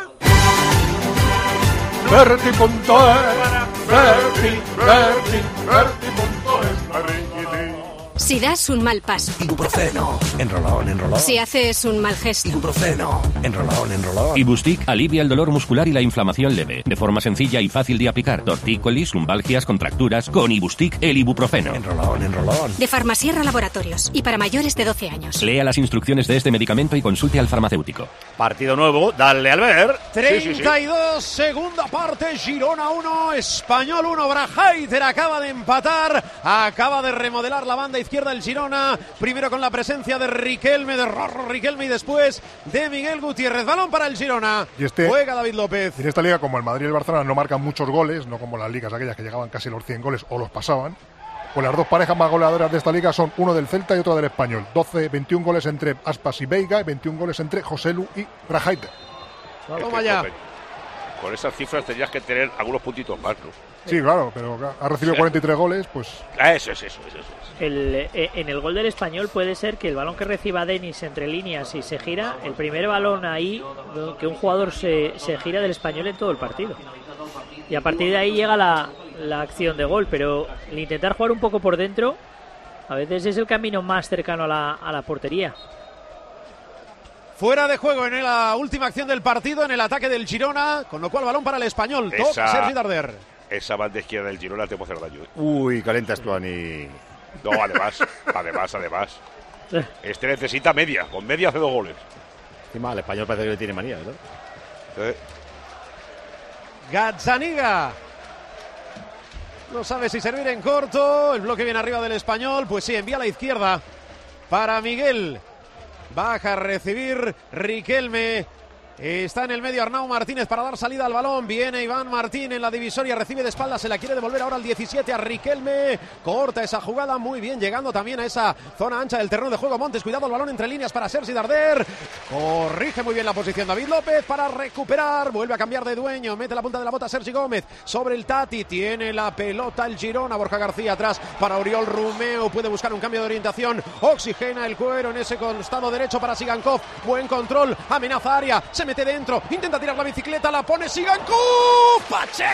Berti punto es, Berti, Berti, Berti punto es. Si das un mal paso. Ibuprofeno. Enrolón, enrolón. Si haces un mal gesto. Ibuprofeno. Enrolón, enrolón. Ibustic alivia el dolor muscular y la inflamación leve. De forma sencilla y fácil de aplicar. Tortícolis, lumbalgias, contracturas. Con Ibustic, el ibuprofeno. Enrolón, enrolón. De Farmasierra Laboratorios. Y para mayores de doce años. Lea las instrucciones de este medicamento y consulte al farmacéutico. Partido nuevo, dale al ver. treinta y dos, sí, sí, sí. Segunda parte, Girona uno, Español uno. Brajaider acaba de empatar, acaba de remodelar la banda izquierda el Girona, primero con la presencia de Riquelme, de Rorro Riquelme y después de Miguel Gutiérrez. Balón para el Girona, y este, juega David López. En esta liga, como el Madrid y el Barcelona no marcan muchos goles, no como las ligas aquellas que llegaban casi a los cien goles o los pasaban, pues las dos parejas más goleadoras de esta liga son uno del Celta y otro del Español. doce, veintiún goles entre Aspas y Veiga y veintiún goles entre Joselu y Brajaider. Toma ya. Con esas cifras tendrías que tener algunos puntitos más, ¿no? Sí, claro, pero ha recibido cuarenta y tres goles, pues... Ah, eso es, eso es, eso es. El, eh, en el gol del Español puede ser que el balón que reciba Denis entre líneas y se gira, el primer balón ahí, que un jugador se, se gira del Español en todo el partido. Y a partir de ahí llega la, la acción de gol, pero el intentar jugar un poco por dentro, a veces es el camino más cercano a la, a la portería. Fuera de juego en la última acción del partido, en el ataque del Girona, con lo cual balón para el Español. Top, esa, Sergi Darder. Esa banda izquierda del Girona te puede hacer daño. Uy, calientas tú, Ani. No, además, además, además. Este necesita media, con media hace dos goles. Encima, el Español parece que le tiene manía, ¿verdad? Sí. Gazzaniga. No sabe si servir en corto. El bloque viene arriba del Español. Pues sí, envía a la izquierda para Miguel. Baja a recibir Riquelme. Está en el medio Arnau Martínez para dar salida al balón. Viene Iván Martín en la divisoria. Recibe de espaldas. Se la quiere devolver ahora al diecisiete a Riquelme. Corta esa jugada muy bien. Llegando también a esa zona ancha del terreno de juego. Montes. Cuidado el balón entre líneas para Sergi Darder. Corrige muy bien la posición David López para recuperar. Vuelve a cambiar de dueño. Mete la punta de la bota Sergi Gómez. Sobre el Tati. Tiene la pelota el Girona. Borja García atrás para Oriol Romeu. Puede buscar un cambio de orientación. Oxigena el cuero en ese costado derecho para Sigankov. Buen control. Amenaza área. Se mete dentro, intenta tirar la bicicleta, la pone Sigankov,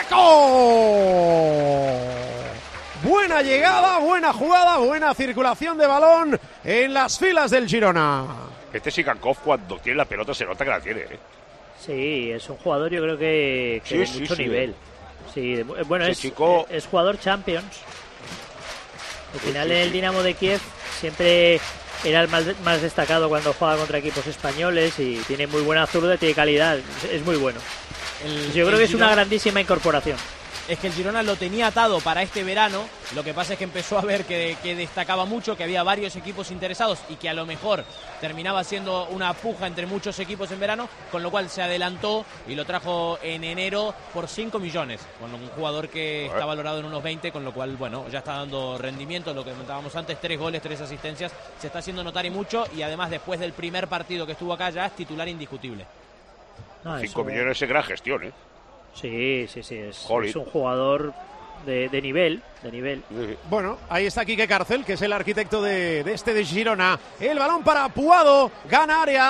Pacheco. Buena llegada, buena jugada, buena circulación de balón en las filas del Girona. Este Sigankov cuando tiene la pelota se nota que la tiene, ¿eh? Sí, es un jugador yo creo que, que sí, de sí, mucho sí. nivel. Sí, bueno, Ese es, chico... es jugador Champions. Al final sí, sí, en el Dinamo de Kiev siempre era el más, más destacado cuando juega contra equipos españoles y tiene muy buena zurda, tiene calidad, es muy bueno. El, Yo creo que es Girona, una grandísima incorporación. Es que el Girona lo tenía atado para este verano, lo que pasa es que empezó a ver que, que destacaba mucho, que había varios equipos interesados y que a lo mejor terminaba siendo una puja entre muchos equipos en verano, con lo cual se adelantó y lo trajo en enero por cinco millones, con un jugador que está valorado en unos veinte, con lo cual, bueno, ya está dando rendimiento, lo que comentábamos antes, tres goles, tres asistencias, se está haciendo notar y mucho, y además después del primer partido que estuvo acá ya es titular indiscutible. No, cinco eso... millones es gran gestión, ¿eh? Sí, sí, sí, es, es un jugador de, de nivel, de nivel. Bueno, ahí está Quique Cárcel, que es el arquitecto de, de este de Girona. El balón para Puado, gana área,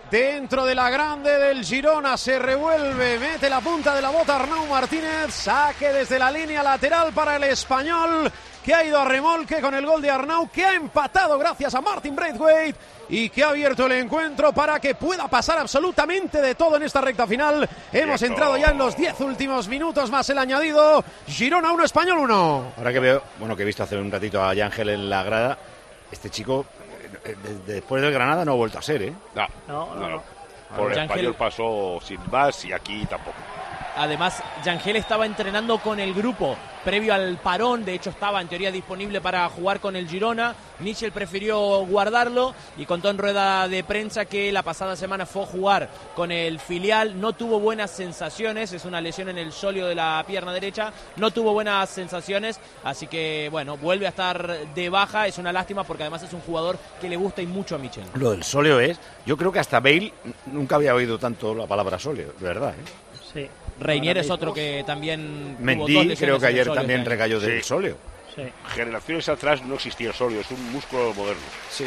Dentro de la grande del Girona se revuelve, mete la punta de la bota Arnau Martínez, saque desde la línea lateral para el Español, que ha ido a remolque con el gol de Arnau, que ha empatado gracias a Martin Braithwaite y que ha abierto el encuentro para que pueda pasar absolutamente de todo en esta recta final. Hemos entrado ya en los diez últimos minutos más el añadido. Girona uno, Español uno. Ahora que veo, bueno, que he visto hace un ratito a Yángel en la grada, este chico después del Granada no ha vuelto a ser, ¿eh? No, no, no. no. Por el Yángel Español pasó sin más y aquí tampoco. Además, Yángel estaba entrenando con el grupo previo al parón, de hecho estaba en teoría disponible para jugar con el Girona. Michel prefirió guardarlo y contó en rueda de prensa que la pasada semana fue a jugar con el filial, no tuvo buenas sensaciones, es una lesión en el sóleo de la pierna derecha, no tuvo buenas sensaciones, así que bueno, vuelve a estar de baja, es una lástima porque además es un jugador que le gusta y mucho a Michel. Lo del sóleo es, yo creo que hasta Bale nunca había oído tanto la palabra sóleo, de verdad, ¿eh? Sí. Reinier es otro que también Mendy, creo que ayer también recayó del sí. sóleo. Sí. Generaciones atrás no existía el sóleo, es un músculo moderno. Sí.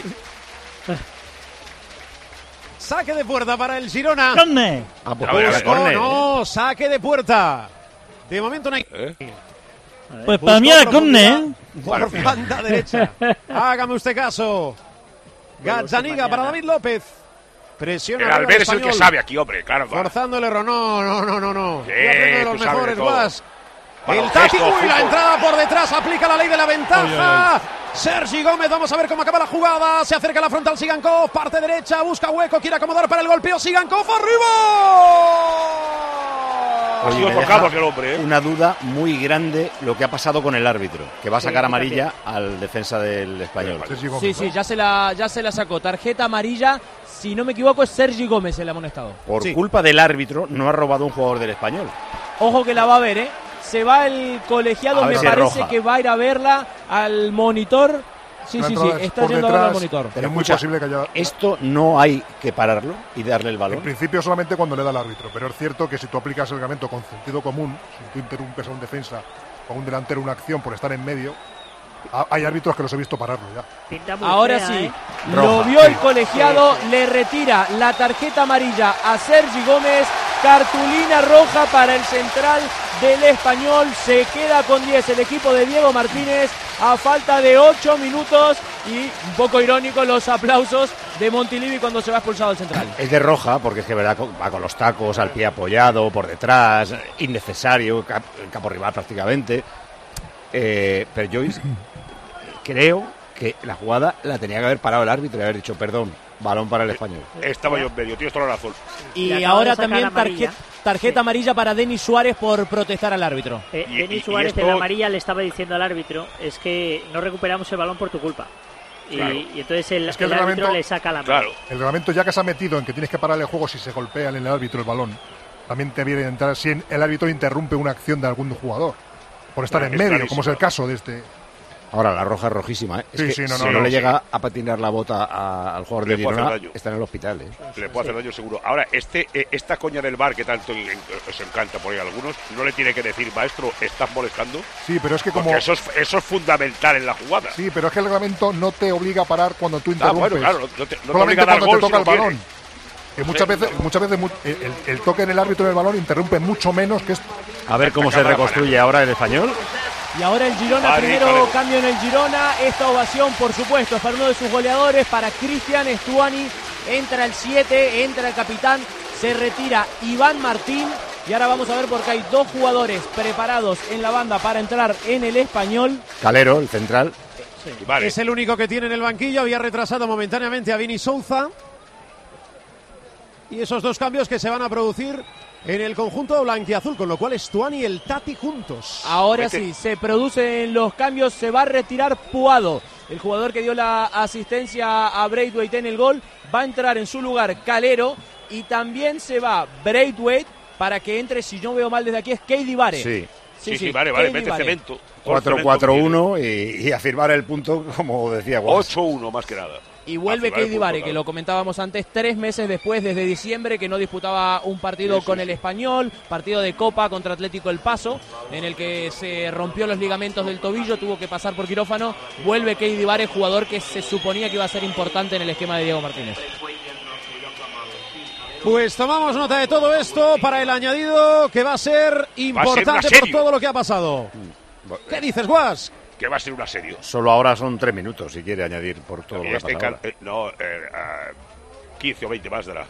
Saque de puerta para el Girona. ¡Conne! Ah, pues Buscó, córner, no, ¿eh? Saque de puerta. De momento no hay... ¿Eh? Pues para mí era Conne. Por banda derecha. Hágame usted caso. Gazzaniga para David López. Presiona. El Albert es el que sabe aquí, hombre, claro. claro. Forzando el error. No, no, no, no. no. Sí, y aprende de los tú sabes mejores, de todo. Guas. El Baloncesto, Tati, uy, la fútbol. entrada por detrás, aplica la ley de la ventaja. Sergi Gómez, vamos a ver cómo acaba la jugada. Se acerca a la frontal Sigankov, parte derecha, busca hueco, quiere acomodar para el golpeo. Sigankov, arriba. Ha sido me tocado deja aquel hombre, ¿eh? una duda muy grande lo que ha pasado con el árbitro, que va a sacar Sí, amarilla al defensa del Español. Sí, sí, ya se la, ya se la sacó. Tarjeta amarilla, si no me equivoco, es Sergi Gómez el amonestado. Por Sí. culpa del árbitro, no ha robado un jugador del Español. Ojo que la va a ver, ¿eh? Se va el colegiado, A ver me si es parece roja. que va a ir a verla al monitor. Sí, La sí, sí, entrada es está por yendo a verla al detrás, monitor. Pero es muy escucha, posible que haya... esto no hay que pararlo y darle el En balón. principio solamente cuando le da el árbitro, pero es cierto que si tú aplicas el reglamento con sentido común, si tú interrumpes a un defensa o a un delantero una acción por estar en medio, a- hay árbitros que los he visto pararlo ya. Pinta muy Ahora fea, sí, ¿eh? lo Roja, vio sí. el colegiado, le retira la tarjeta amarilla a Sergi Gómez, cartulina roja para el central del Español, se queda con diez el equipo de Diego Martínez a falta de ocho minutos y un poco irónico los aplausos de Montilivi cuando se va expulsado el central. Es de roja, porque es que verdad va con los tacos, al pie apoyado, por detrás, innecesario, cap- capo rival prácticamente. Eh, pero yo creo que la jugada la tenía que haber parado el árbitro y haber dicho perdón, balón para el Español. Estaba yo en medio, tienes toda la razón. Y Le acaba ahora de sacar también amarilla. tarjeta, tarjeta Sí. amarilla para Denis Suárez por protestar al árbitro. Eh, Y- y- Denis y Suárez esto- en la amarilla le estaba diciendo al árbitro es que no recuperamos el balón por tu culpa. Y, Claro. y entonces el, Es que el el árbitro reglamento- le saca la mano. Claro. El reglamento ya que se ha metido en que tienes que parar el juego si se golpea en el árbitro el balón, también te viene a entrar si el árbitro interrumpe una acción de algún jugador por estar Ya, en es medio, clarísimo. como es el caso de este. Ahora la roja es rojísima, ¿eh? Es Sí, que sí, no, si no, no, no, le sí. llega a patinar la bota a- al jugador Le de puede hacer Girona, daño. está en el hospital, ¿eh? Le puede hacer daño seguro. Ahora, este, eh, esta coña del bar que tanto en- en- os encanta por ahí a algunos, no le tiene que decir, maestro, estás molestando. Sí, pero es que como Porque eso es, eso es fundamental en la jugada. sí, pero es que el reglamento no te obliga a parar cuando tú Ah, interrumpes. bueno, claro, no te, no te Solamente obliga a dar cuando gol te si toca no el balón. quiere. Que muchas Sí, veces, no. muchas veces mu- el, el- el toque en el árbitro del balón interrumpe mucho menos que esto. A ver cómo se Cámara reconstruye ahora el Español. Y ahora el Girona, Vale, primero Calero. cambio en el Girona. Esta ovación, por supuesto, es para uno de sus goleadores, para Cristian Stuani. Entra el siete, entra el capitán, se retira Iván Martín. Y ahora vamos a ver porque hay dos jugadores preparados en la banda para entrar en el Español. Calero, el central. Y vale. Es el único que tiene en el banquillo. Había retrasado momentáneamente a Vini Souza. Y esos dos cambios que se van a producir en el conjunto blanquiazul, con lo cual Stuani y el Tati juntos. Ahora Vete. sí, se producen los cambios, se va a retirar Puado, el jugador que dio la asistencia a Braithwaite en el gol. Va a entrar en su lugar Calero y también se va Braithwaite para que entre, si no veo mal desde aquí, es Keidi Vare. Sí. Sí, sí, vale, vale, Keidi mete Vare. cemento. cuatro cuatro uno y, y a firmar el punto, como decía Guas. ocho uno más que nada. Y vuelve A firmar el Keidi punto, Vare, claro. que lo comentábamos antes, tres meses después, desde diciembre, que no disputaba un partido Sí, sí, con sí. el Español, partido de Copa contra Atlético El Paso, en el que se rompió los ligamentos del tobillo, tuvo que pasar por quirófano. Vuelve Keidi Vare, jugador que se suponía que iba a ser importante en el esquema de Diego Martínez. Pues tomamos nota de todo esto para el añadido que va a ser importante por todo lo que ha pasado. ¿Qué dices, Guas? Que va a ser un asedio. Solo ahora son tres minutos, si quiere añadir por todo lo que ha este pasado. eh, no, eh, uh, quince o veinte más dará.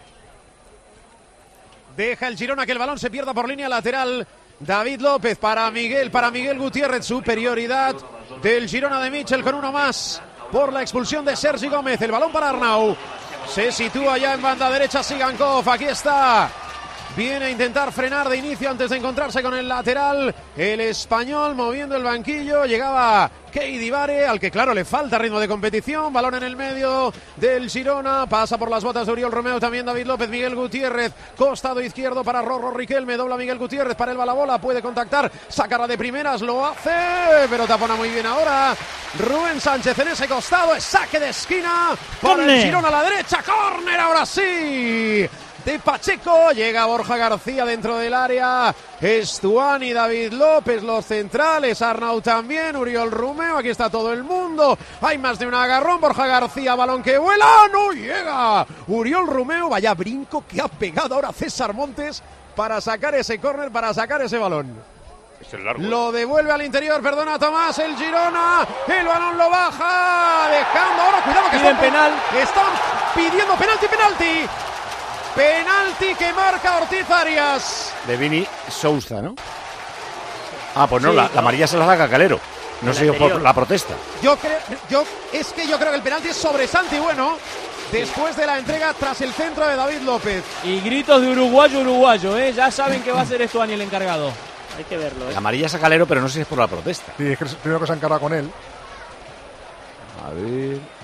Deja el Girona que el balón se pierda por línea lateral. David López para Miguel, para Miguel Gutiérrez. Superioridad del Girona de Michel con uno más por la expulsión de Sergi Gómez. El balón para Arnau. Se sitúa ya en banda derecha Sigankov. Aquí está. Viene a intentar frenar de inicio antes de encontrarse con el lateral. El español moviendo el banquillo. Llegaba Keidi Vare, al que claro le falta ritmo de competición. Balón en el medio del Girona. Pasa por las botas de Oriol Romeu. También David López, Miguel Gutiérrez. Costado izquierdo para Rorro Riquelme. Dobla Miguel Gutiérrez para el balabola. Puede contactar. Sacarla de primeras. Lo hace. Pero tapona muy bien ahora. Rubén Sánchez en ese costado. Es saque de esquina. Por el Girona a la derecha. Córner ahora sí. De Pacheco, llega Borja García dentro del área, Estuani, David López, los centrales, Arnau también, Uriol Romeu, aquí está todo el mundo, hay más de un agarrón, Borja García, balón que vuela, no llega, Uriol Romeu, vaya brinco que ha pegado ahora César Montes para sacar ese córner, para sacar ese balón. Es el largo. Lo devuelve al interior, perdona Tomás, el Girona, el balón lo baja, dejando ahora, cuidado que Piden están, penal. están pidiendo penalti, penalti. Penalti que marca Ortiz Arias. De Vini Sousa, ¿no? Ah, pues no, Sí, la, ¿no? la amarilla se la saca Calero. No sé yo por la protesta. Yo creo, yo, es que yo creo que el penalti es sobre Santi Bueno, después de la entrega tras el centro de David López. Y gritos de uruguayo, uruguayo, ¿eh? Ya saben que va a ser Estuani el encargado. Hay que verlo, ¿eh? La amarilla es a Calero, pero no sé si es por la protesta. Sí, es que primero que se ha encargado con él. A ver...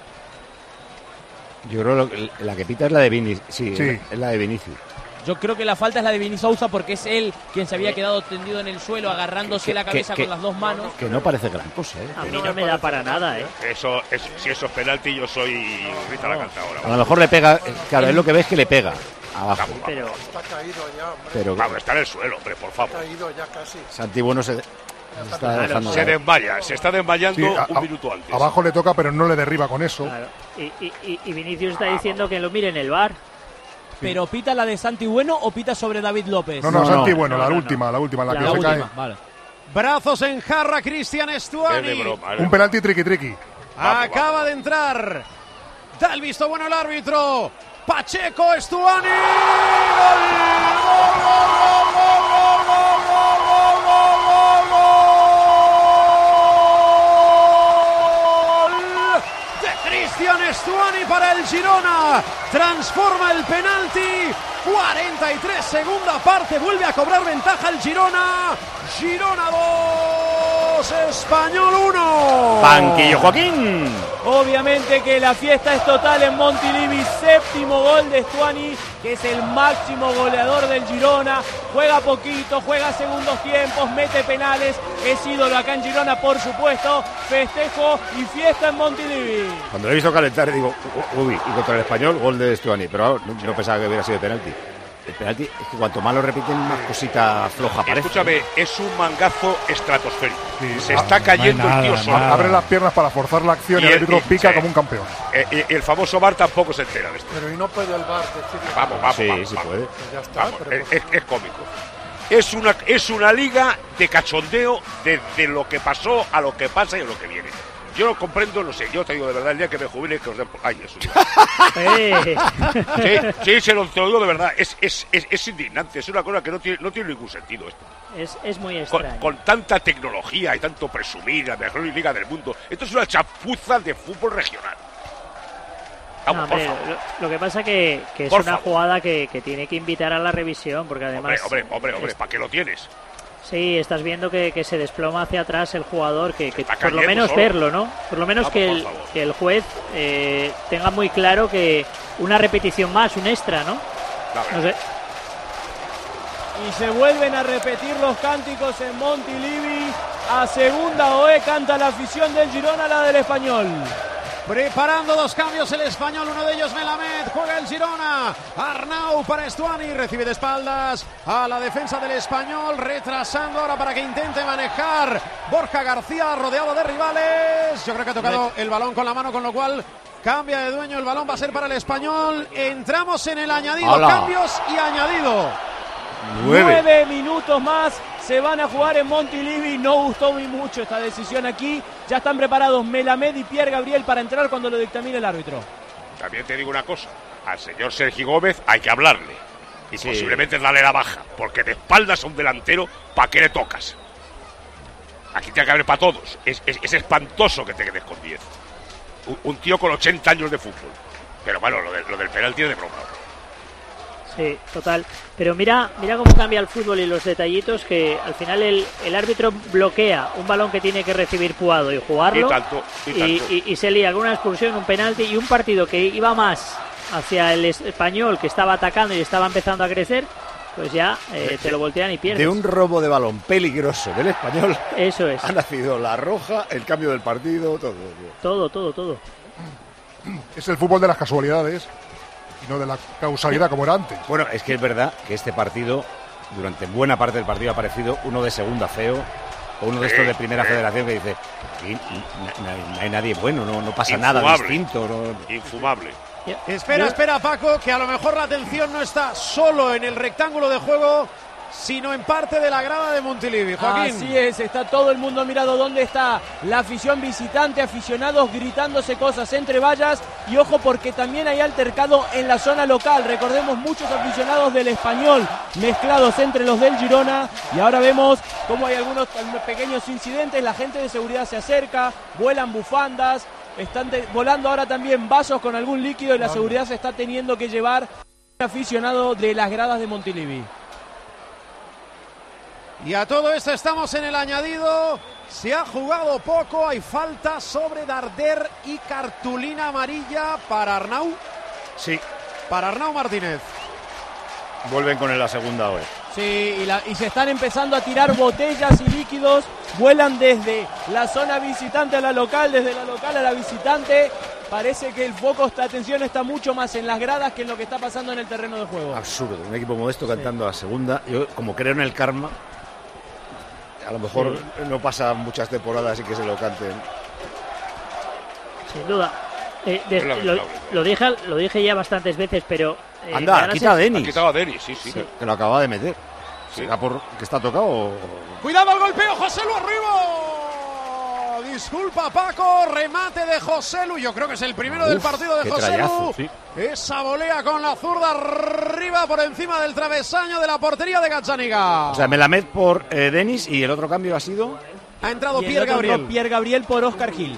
Yo creo que la que pita es la de Vinicius. Sí, Sí. es la de Vinicius. Yo creo que la falta es la de Vini Sousa porque es él quien se había quedado tendido en el suelo agarrándose Que- la que- cabeza que- con las dos manos. Que no parece gran cosa, ¿eh? A mí no me da para nada, ¿eh? Eso, es, si eso es penalti, yo soy Rita la canta ahora. A lo mejor le pega... eh, Claro, es lo que ves que le pega abajo. Pero Está caído ya, hombre. Pero Vamos, está en el suelo, hombre, por Está favor. caído ya casi. Santi Bueno se, se está dejando... Se desmaya, se está desmayando Sí, a- un a- minuto antes. Abajo le toca, pero no le derriba con eso. claro. Y, y, y- y Vinicius está diciendo que lo mire en el bar. Pero pita la de Santi Bueno o pita sobre David López. No, no, No, Santi, no. bueno, No, la no, última, la última, la, La que se última, cae. vale. Brazos en jarra Cristian Es Estuani. de broma. ¿eh? Un penalti triqui triqui. Vamos, Acaba vamos. de entrar. Da el visto bueno el árbitro. Pacheco Estuani. Gol, gol, gol, gol, gol, gol, gol, gol, gol, gol de Cristian Estuani para el Girona. Transforma el penalti. cuarenta y tres, segunda parte. Vuelve a cobrar ventaja el Girona. Girona dos, Español uno. Banquillo Joaquín. Obviamente que la fiesta es total en Montilivi. Séptimo gol de Estuani, que es el máximo goleador del Girona. Juega poquito, juega segundos tiempos, mete penales. Es ídolo acá en Girona, por supuesto. Festejo y fiesta en Montilivi. Cuando lo he visto calentar, digo, uy, y contra el Español, gol de Estuani. Pero vamos, no, no pensaba que hubiera sido de penalti. El penalti es que cuanto más lo repiten, más cosita floja parece. Escúchame, es un mangazo estratosférico. Sí, Se ah, está cayendo no hay el tío nada, solo. nada. Abre las piernas para forzar la acción y, Y el el- árbitro y- pica sí. como un campeón. Eh, y, y el famoso Bar tampoco se entera de esto. Pero y no puede el bar decirle. Vamos, vamos, Sí, vamos, sí vamos. puede. Pues ya está, Vamos, pero es, es- es cómico. Es una, es una liga de cachondeo desde lo que pasó a lo que pasa y a lo que viene. Yo lo comprendo, no sé, yo te digo de verdad, el día que me jubile que os den por... Ay, eso. ¡Eh! Sí, sí, se lo, te lo digo de verdad, es, es, es, es indignante, es una cosa que no tiene, no tiene ningún sentido esto. Es, es muy Con, extraño. con tanta tecnología y tanto presumir, la mejor liga del mundo, esto es una chapuza de fútbol regional. No, Vamos, por hombre, favor. lo, lo que pasa que, que es Por una favor. jugada que, que tiene que invitar a la revisión, porque además... Hombre, hombre, hombre, hombre, ¿para qué lo tienes? Sí, estás viendo que, que se desploma hacia atrás el jugador, que, que Está por lo cayendo menos solo. verlo, ¿no? Por lo menos Vamos, que, por el, favor. que el juez eh, tenga muy claro que una repetición más, un extra, ¿no? No sé. Y se vuelven a repetir los cánticos en Montilivi. A segunda O E canta la afición del Girona, la del Español. Preparando dos cambios el Español, uno de ellos Melamed, juega el Girona, Arnau para Estuani, recibe de espaldas a la defensa del Español, retrasando ahora para que intente manejar Borja García, rodeado de rivales, yo creo que ha tocado el balón con la mano, con lo cual Cambia de dueño, el balón va a ser para el Español. Entramos en el añadido, ¡Hala! cambios y añadido. Nueve. Nueve minutos más se van a jugar en Montilivi. No gustó muy mucho esta decisión aquí. Ya están preparados Melamed y Pierre Gabriel para entrar cuando lo dictamine el árbitro. También te digo una cosa, al señor Sergi Gómez hay que hablarle y sí. posiblemente darle la baja, porque de espaldas a un delantero, ¿para qué le tocas? Aquí tiene que haber para todos. Es, es, es espantoso que te quedes con diez. Un, un tío con ochenta años de fútbol. Pero bueno, lo, de, lo del penalti es de broma. Sí, total. Pero mira, mira cómo cambia el fútbol y los detallitos, que al final el, el árbitro bloquea un balón que tiene que recibir Puado y jugarlo. Y tanto, y, tanto. y, y, y se lía con una expulsión, un penalti y un partido que iba más hacia el Español, que estaba atacando y estaba empezando a crecer, pues ya eh, te lo voltean y pierdes. De un robo de balón peligroso del Español. Eso es. Ha nacido la roja, el cambio del partido, todo. Todo, todo, todo. Es el fútbol de las casualidades y no de la causalidad como era antes. Bueno, es que es verdad que este partido, durante buena parte del partido, ha parecido uno de segunda feo o uno de estos de primera federación que dice, aquí no, no hay nadie bueno, no, no pasa Infumable. nada distinto. No... Infumable. Espera, espera, Paco, que a lo mejor la atención no está solo en el rectángulo de juego, sino en parte de la grada de Montilivi. Joaquín. Así es, está todo el mundo mirando dónde está la afición visitante, aficionados gritándose cosas entre vallas, y ojo porque también hay altercado en la zona local. Recordemos, muchos aficionados del Español mezclados entre los del Girona, y ahora vemos cómo hay algunos pequeños incidentes. La gente de seguridad se acerca, vuelan bufandas, están de, volando ahora también vasos con algún líquido, y la seguridad se está teniendo que llevar un aficionado de las gradas de Montilivi. Y a todo esto estamos en el añadido. Se ha jugado poco, hay falta sobre Darder y cartulina amarilla para Arnau. Sí. Para Arnau Martínez. Vuelven con la segunda hoy. Sí, y, la, y se están empezando a tirar botellas y líquidos. Vuelan desde la zona visitante a la local, desde la local a la visitante. Parece que el foco de atención está mucho más en las gradas que en lo que está pasando en el terreno de juego. Absurdo, un equipo modesto cantando sí. a segunda. Yo, como creo en el karma, a lo mejor sí. no pasa muchas temporadas y que se lo canten. Sin duda. Eh, de, lo, lo, dije, lo dije ya bastantes veces, pero... Eh, Anda, ha quitado a Denis. Ha quitado a Denis, sí, sí. sí. Que lo acaba de meter. Sí. ¿Será por que está tocado o...? ¡Cuidado al golpeo! ¡José Lu arriba! Disculpa, Paco. Remate de José Lu. Yo creo que es el primero Uf, del partido de José trayazo, Lu. Sí. Esa volea con la zurda arriba por encima del travesaño de la portería de Gazzaniga. O sea, Melamed por eh, Denis y el otro cambio ha sido... Ha entrado Pierre Gabriel. Pierre Gabriel por Oscar Gil.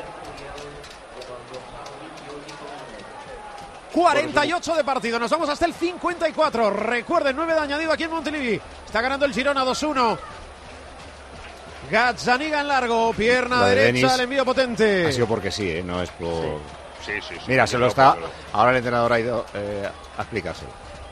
cuarenta y ocho de partido, nos vamos hasta el cincuenta y cuatro. Recuerden, nueve de añadido aquí en Montilivi. Está ganando el Girona dos uno. Gazzaniga en largo, pierna de derecha, Denis, el envío potente. Ha sido porque sí, ¿eh? No es por... Sí, sí, sí. Mira, sí, se lo no, está... pero... Ahora el entrenador ha ido eh, a explicárselo.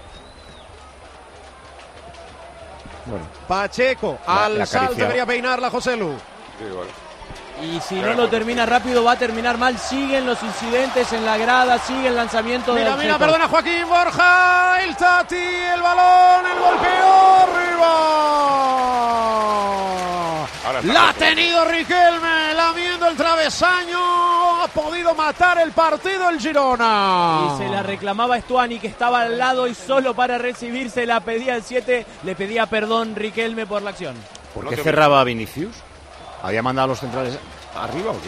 Bueno. Pacheco, la, al la salto debería peinarla José Lu. Sí, bueno. Y si no lo termina rápido, va a terminar mal. Siguen los incidentes en la grada, sigue el lanzamiento de... Mira, mira, perdona Joaquín Borja, el Tati, el balón, el golpeo, arriba. La ha tenido Riquelme, lamiendo el travesaño, ha podido matar el partido el Girona. Y se la reclamaba Stuani, que estaba al lado y solo para recibirse la pedía el siete, le pedía perdón Riquelme por la acción. ¿Por qué cerraba a Vinicius? ¿Había mandado a los centrales arriba o qué?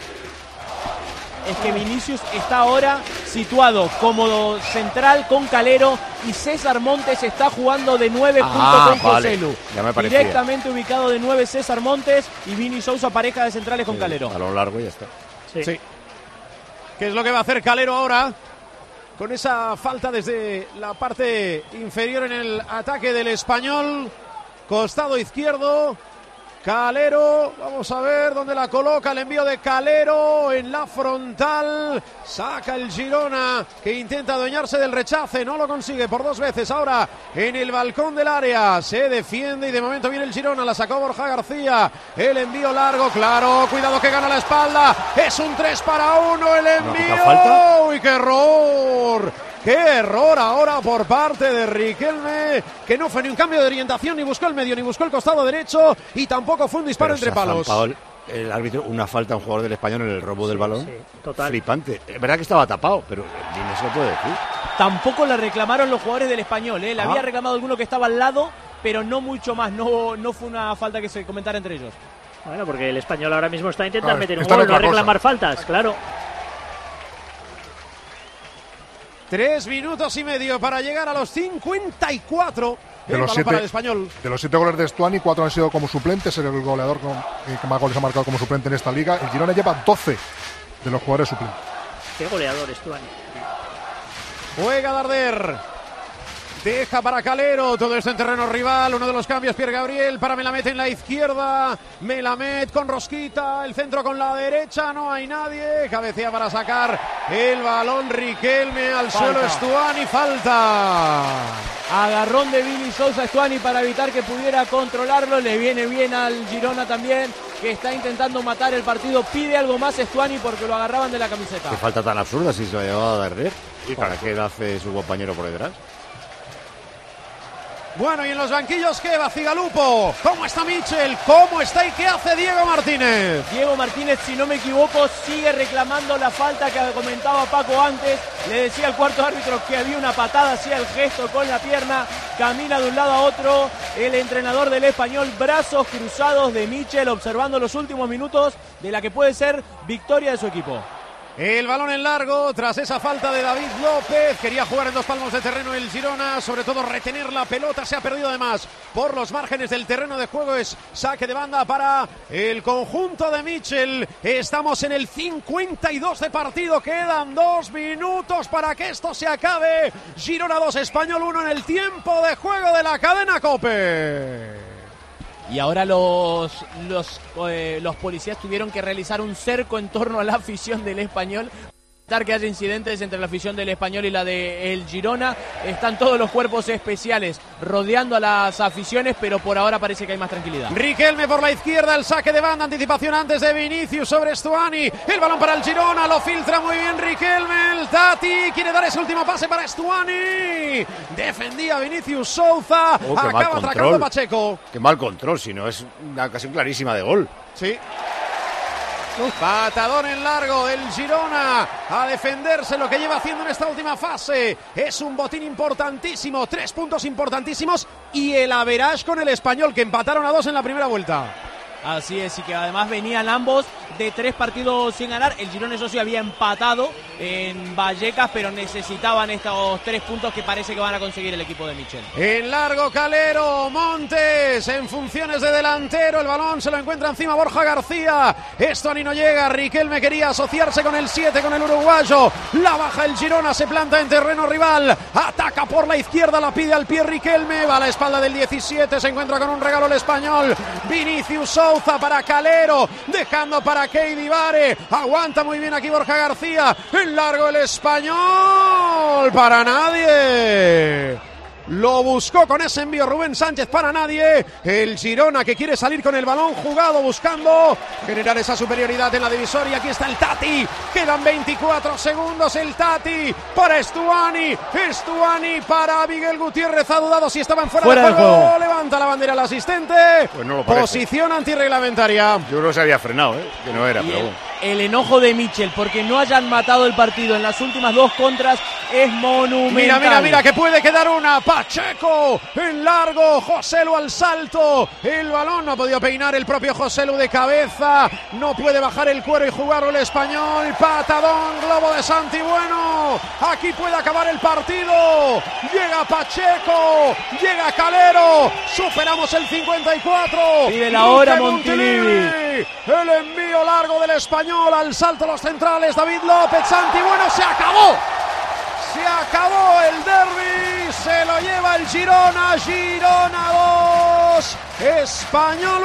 Es que Vinicius está ahora situado como central con Calero y César Montes está jugando de nueve ah, junto con vale. José Lu. Ya me parecía. Directamente ubicado de nueve César Montes y Vini Sousa, pareja de centrales con sí, Calero. A lo largo ya está. Sí. sí. ¿Qué es lo que va a hacer Calero ahora? Con esa falta desde la parte inferior en el ataque del Español. Costado izquierdo. Calero, vamos a ver dónde la coloca, el envío de Calero en la frontal, saca el Girona que intenta adueñarse del rechace, no lo consigue por dos veces, ahora en el balcón del área, se defiende y de momento viene el Girona, la sacó Borja García, el envío largo, claro, cuidado que gana la espalda, es un tres para uno el envío, ¿no? ¡Uy, qué error! ¡Qué error ahora por parte de Riquelme! Que no fue ni un cambio de orientación, ni buscó el medio, ni buscó el costado derecho, y tampoco fue un disparo Pero entre palos. Paul, el árbitro una falta a un jugador del Español en el robo del balón. Sí, total. Flipante. Es verdad que estaba tapado, pero ni no se lo puede decir. Tampoco la reclamaron los jugadores del Español, ¿eh? La Ah. había reclamado alguno que estaba al lado, pero no mucho más. No, no fue una falta que se comentara entre ellos. Bueno, porque el Español ahora mismo está intentando Claro, meter un está en gol, no otra reclamar cosa. faltas, claro. Tres minutos y medio para llegar a los cincuenta y cuatro. De El los, balón para el siete, Español. de los siete goles de Stuani, cuatro han sido como suplentes. Es el goleador con, eh, que más goles ha marcado como suplente en esta liga. El Girona lleva doce de los jugadores suplentes. Qué goleador es Stuani. Juega Darder. Deja para Calero, todo esto en terreno rival, uno de los cambios, Pierre Gabriel, para Melamed en la izquierda, Melamed con Rosquita, el centro con la derecha, no hay nadie, cabecea para sacar el balón, Riquelme al Falta. suelo, Stuani, falta. Agarrón de Vini Sousa Stuani para evitar que pudiera controlarlo. Le viene bien al Girona también, que está intentando matar el partido. Pide algo más Stuani porque lo agarraban de la camiseta. Qué falta tan absurda si se lo ha llevado a Darder. ¿Para qué la hace su compañero por detrás? Bueno, y en los banquillos, ¿qué va Cigalupo? ¿Cómo está Michel? ¿Cómo está y qué hace Diego Martínez? Diego Martínez, si no me equivoco, sigue reclamando la falta que comentaba Paco antes. Le decía al cuarto árbitro que había una patada, hacía el gesto con la pierna, camina de un lado a otro. El entrenador del Español, brazos cruzados de Michel, observando los últimos minutos de la que puede ser victoria de su equipo. El balón en largo, tras esa falta de David López, quería jugar en dos palmos de terreno el Girona, sobre todo retener la pelota, se ha perdido además por los márgenes del terreno de juego, es saque de banda para el conjunto de Michel. Estamos en el cincuenta y dos de partido, quedan dos minutos para que esto se acabe. Girona dos, Español uno en el tiempo de juego de la cadena COPE. Y ahora los, los, eh, los policías tuvieron que realizar un cerco en torno a la afición del Español. Que haya incidentes entre la afición del Español y la del Girona. Están todos los cuerpos especiales rodeando a las aficiones, pero por ahora parece que hay más tranquilidad. Riquelme por la izquierda, el saque de banda, anticipación antes de Vinicius sobre Stuani. El balón para el Girona, lo filtra muy bien Riquelme. El Tati quiere dar ese último pase para Stuani. Defendía Vinicius Souza. Oh, qué mal Acaba atracando control. Pacheco. Qué mal control, si no es una ocasión clarísima de gol. Sí. Patadón en largo del Girona a defenderse, lo que lleva haciendo en esta última fase. Es un botín importantísimo, tres puntos importantísimos y el average con el Español, que empataron a dos en la primera vuelta. Así es, y que además venían ambos de tres partidos sin ganar. El Girona, eso sí, había empatado en Vallecas, pero necesitaban estos tres puntos que parece que van a conseguir el equipo de Michel. En largo Calero, Montes en funciones de delantero, el balón se lo encuentra encima Borja García. Esto ni no llega, Riquelme quería asociarse con el siete, con el uruguayo. La baja el Girona, se planta en terreno rival, ataca por la izquierda, la pide al pie Riquelme, va a la espalda del diecisiete, se encuentra con un regalo el Español. Vinicius Souza para Calero, dejando para Keidi Vare, aguanta muy bien aquí Borja García, en largo el Español, para nadie. Lo buscó con ese envío Rubén Sánchez, para nadie. El Girona que quiere salir con el balón jugado, buscando generar esa superioridad en la divisoria. Aquí está el Tati, quedan veinticuatro segundos. El Tati para Stuani, Stuani para Miguel Gutiérrez, ha dudado si estaban fuera, Fuera de de juego. juego. Levanta la bandera el asistente. Pues no lo parece. Posición antirreglamentaria. Yo creo que se había frenado, ¿eh? Que no era, Y pero el, bueno. el enojo de Michel porque no hayan matado el partido en las últimas dos contras es monumental. Mira, mira, mira, que puede quedar una. Pacheco en largo, Joselu al salto. El balón no ha podido peinar el propio Joselu de cabeza. No puede bajar el cuero y jugarlo el Español. Patadón, globo de Santi Bueno. Aquí puede acabar el partido. Llega Pacheco, llega Calero. Superamos el cincuenta y cuatro. Pide la hora Luque Montilivi. El envío largo del Español al salto los centrales. David López, Santi Bueno, se acabó. Se acabó el derbi, se lo lleva el Girona, Girona dos, Español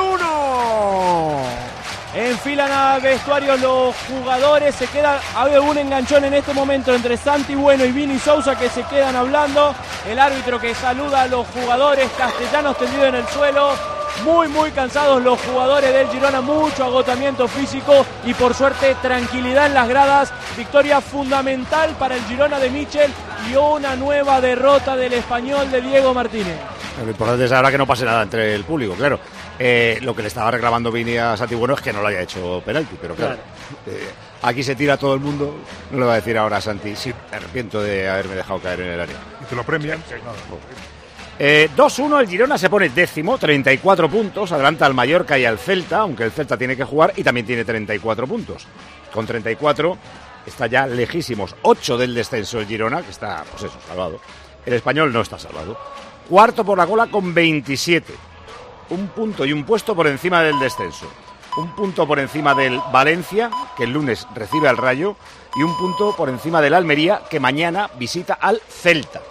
uno. Enfilan a vestuarios los jugadores, se queda, había un enganchón en este momento entre Santi Bueno y Vini Sousa que se quedan hablando. El árbitro que saluda a los jugadores, Castellanos tendido en el suelo. Muy, muy cansados los jugadores del Girona, mucho agotamiento físico y por suerte tranquilidad en las gradas. Victoria fundamental para el Girona de Michel y una nueva derrota del Español de Diego Martínez. Lo importante es ahora que no pase nada entre el público, claro. Eh, lo que le estaba reclamando Vini a Santi Bueno es que no lo haya hecho penalti, pero claro, claro. Eh, aquí se tira todo el mundo, no le va a decir ahora a Santi, sí, me arrepiento de haberme dejado caer en el área. Y te lo premian. Sí, no, no. Eh, dos uno, el Girona se pone décimo, treinta y cuatro puntos, adelanta al Mallorca y al Celta, aunque el Celta tiene que jugar y también tiene treinta y cuatro puntos. Con treinta y cuatro está ya lejísimos, ocho del descenso el Girona, que está, pues eso, salvado. El Español no está salvado. Cuarto por la cola con veintisiete. Un punto y un puesto por encima del descenso. Un punto por encima del Valencia, que el lunes recibe al Rayo, y un punto por encima del Almería, que mañana visita al Celta.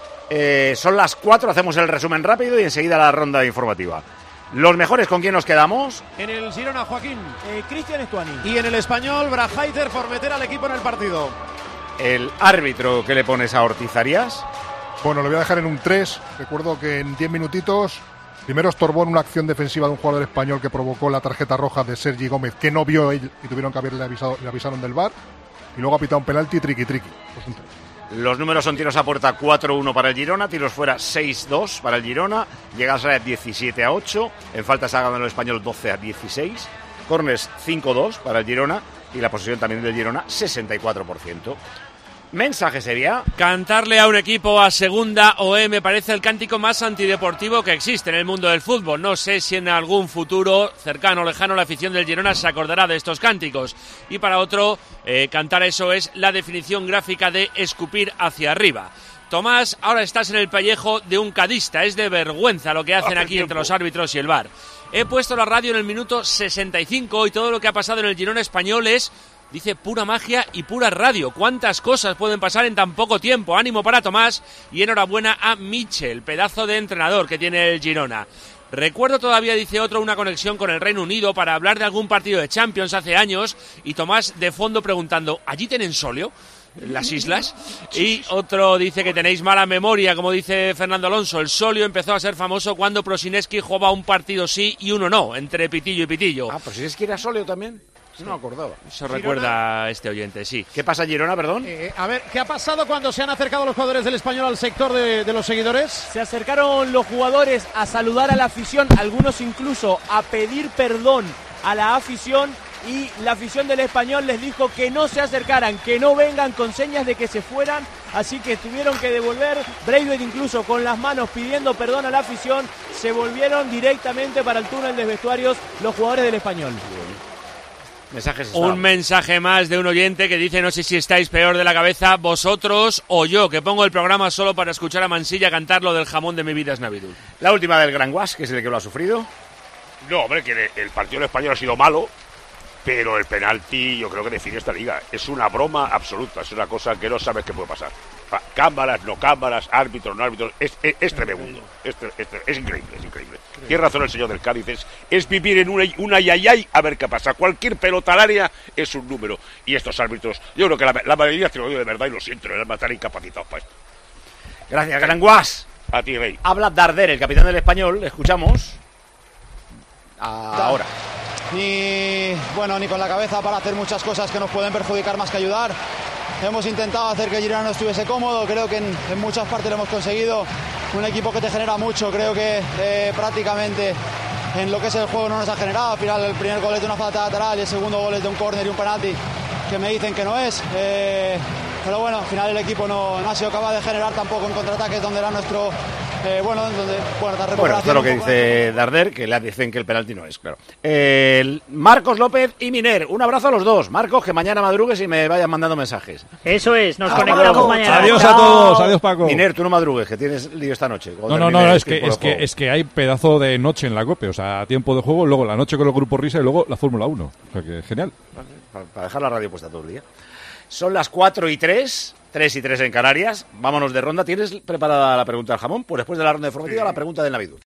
Eh, son las cuatro, hacemos el resumen rápido y enseguida la ronda informativa. Los mejores, ¿con quién nos quedamos? En el Girona, Joaquín. Eh, Cristian Estuani. Y en el Español, Brajaiter por meter al equipo en el partido. El árbitro, ¿qué le pones a Ortiz Arias? Bueno, lo voy a dejar en un tres. Recuerdo que en diez minutitos... Primero estorbó en una acción defensiva de un jugador español que provocó la tarjeta roja de Sergi Gómez, que no vio él y tuvieron que haberle avisado, le avisaron del V A R. Y luego ha pitado un penalti triqui triqui. Pues un Los números son tiros a puerta cuatro uno para el Girona, tiros fuera seis dos para el Girona, llegadas a diecisiete a ocho, en faltas ha ganado el Español doce a dieciséis, corners cinco dos para el Girona y la posesión también del Girona sesenta y cuatro por ciento. Mensaje sería... Cantarle a un equipo a segunda O E me parece el cántico más antideportivo que existe en el mundo del fútbol. No sé si en algún futuro cercano o lejano la afición del Girona se acordará de estos cánticos. Y para otro, eh, cantar eso es la definición gráfica de escupir hacia arriba. Tomás, ahora estás en el pellejo de un cadista. Es de vergüenza lo que hacen aquí entre los árbitros y el V A R. He puesto la radio en el minuto sesenta y cinco y todo lo que ha pasado en el Girona español es... Dice pura magia y pura radio. ¿Cuántas cosas pueden pasar en tan poco tiempo? Ánimo para Tomás y enhorabuena a Michel, pedazo de entrenador que tiene el Girona. Recuerdo todavía, dice otro, una conexión con el Reino Unido para hablar de algún partido de Champions hace años y Tomás de fondo preguntando, ¿allí tienen solio? Las islas. Y otro dice que tenéis mala memoria, como dice Fernando Alonso. El solio empezó a ser famoso cuando Prosineski jugaba un partido sí y uno no, entre pitillo y pitillo. Ah, ¿Prosineski era solio también? Sí. No me acordaba. Eso Girona. Recuerda este oyente, sí. ¿Qué pasa, Girona, perdón? Eh, a ver, ¿qué ha pasado cuando se han acercado los jugadores del Español al sector de, de los seguidores? Se acercaron los jugadores a saludar a la afición, algunos incluso a pedir perdón a la afición, y la afición del Español les dijo que no se acercaran, que no vengan, con señas de que se fueran, así que tuvieron que devolver. Braithwaite incluso con las manos pidiendo perdón a la afición, se volvieron directamente para el túnel de vestuarios los jugadores del Español. Mensajes un mensaje más de un oyente que dice, no sé si estáis peor de la cabeza, vosotros o yo, que pongo el programa solo para escuchar a Mansilla cantar lo del jamón de mi vida es Navidad. La última del Gran Guas, que es el que lo ha sufrido. No, hombre, que el partido español ha sido malo, pero el penalti yo creo que define esta liga. Es una broma absoluta, es una cosa que no sabes qué puede pasar. Cámaras, no cámaras, árbitros, no árbitros, es, es, es tremendo, es, es, es increíble, es increíble. Tiene razón el señor del Cádiz, es, es vivir en una, una yayay a ver qué pasa. Cualquier pelota al área es un número. Y estos árbitros, yo creo que la, la mayoría, te lo digo de verdad y lo siento, eran estar incapacitados para esto. Gracias, Gran Guas. A ti, Rey. Habla Darder, el capitán del Español, le escuchamos. Ahora. Ni, bueno, ni con la cabeza para hacer muchas cosas que nos pueden perjudicar más que ayudar. Hemos intentado hacer que Girona no estuviese cómodo, creo que en, en muchas partes lo hemos conseguido. Un equipo que te genera mucho, creo que eh, prácticamente en lo que es el juego no nos ha generado. Al final el primer gol es de una falta lateral y el segundo gol es de un córner y un penalti que me dicen que no es. Eh, pero bueno, al final el equipo no, no ha sido capaz de generar tampoco en contraataques donde era nuestro... Eh, bueno, donde, bueno, la bueno, esto es lo que dice Darder, que le dicen que el penalti no es, claro. Eh, Marcos López y Miner, un abrazo a los dos. Marcos, que mañana madrugues y me vayan mandando mensajes. Eso es, nos conectamos mañana. Adiós a todos, adiós Paco. Miner, tú no madrugues, que tienes lío esta noche. No, no, no, no, es que, es, que, es que hay pedazo de noche en la COPE, o sea, tiempo de juego, luego la noche con el Grupo Risa y luego la Fórmula uno. O sea que genial. Para, para dejar la radio puesta todo el día. Son las cuatro y tres, tres y tres en Canarias. Vámonos de ronda. ¿Tienes preparada la pregunta del jamón? Pues después de la ronda informativa, sí. La pregunta del Navidad.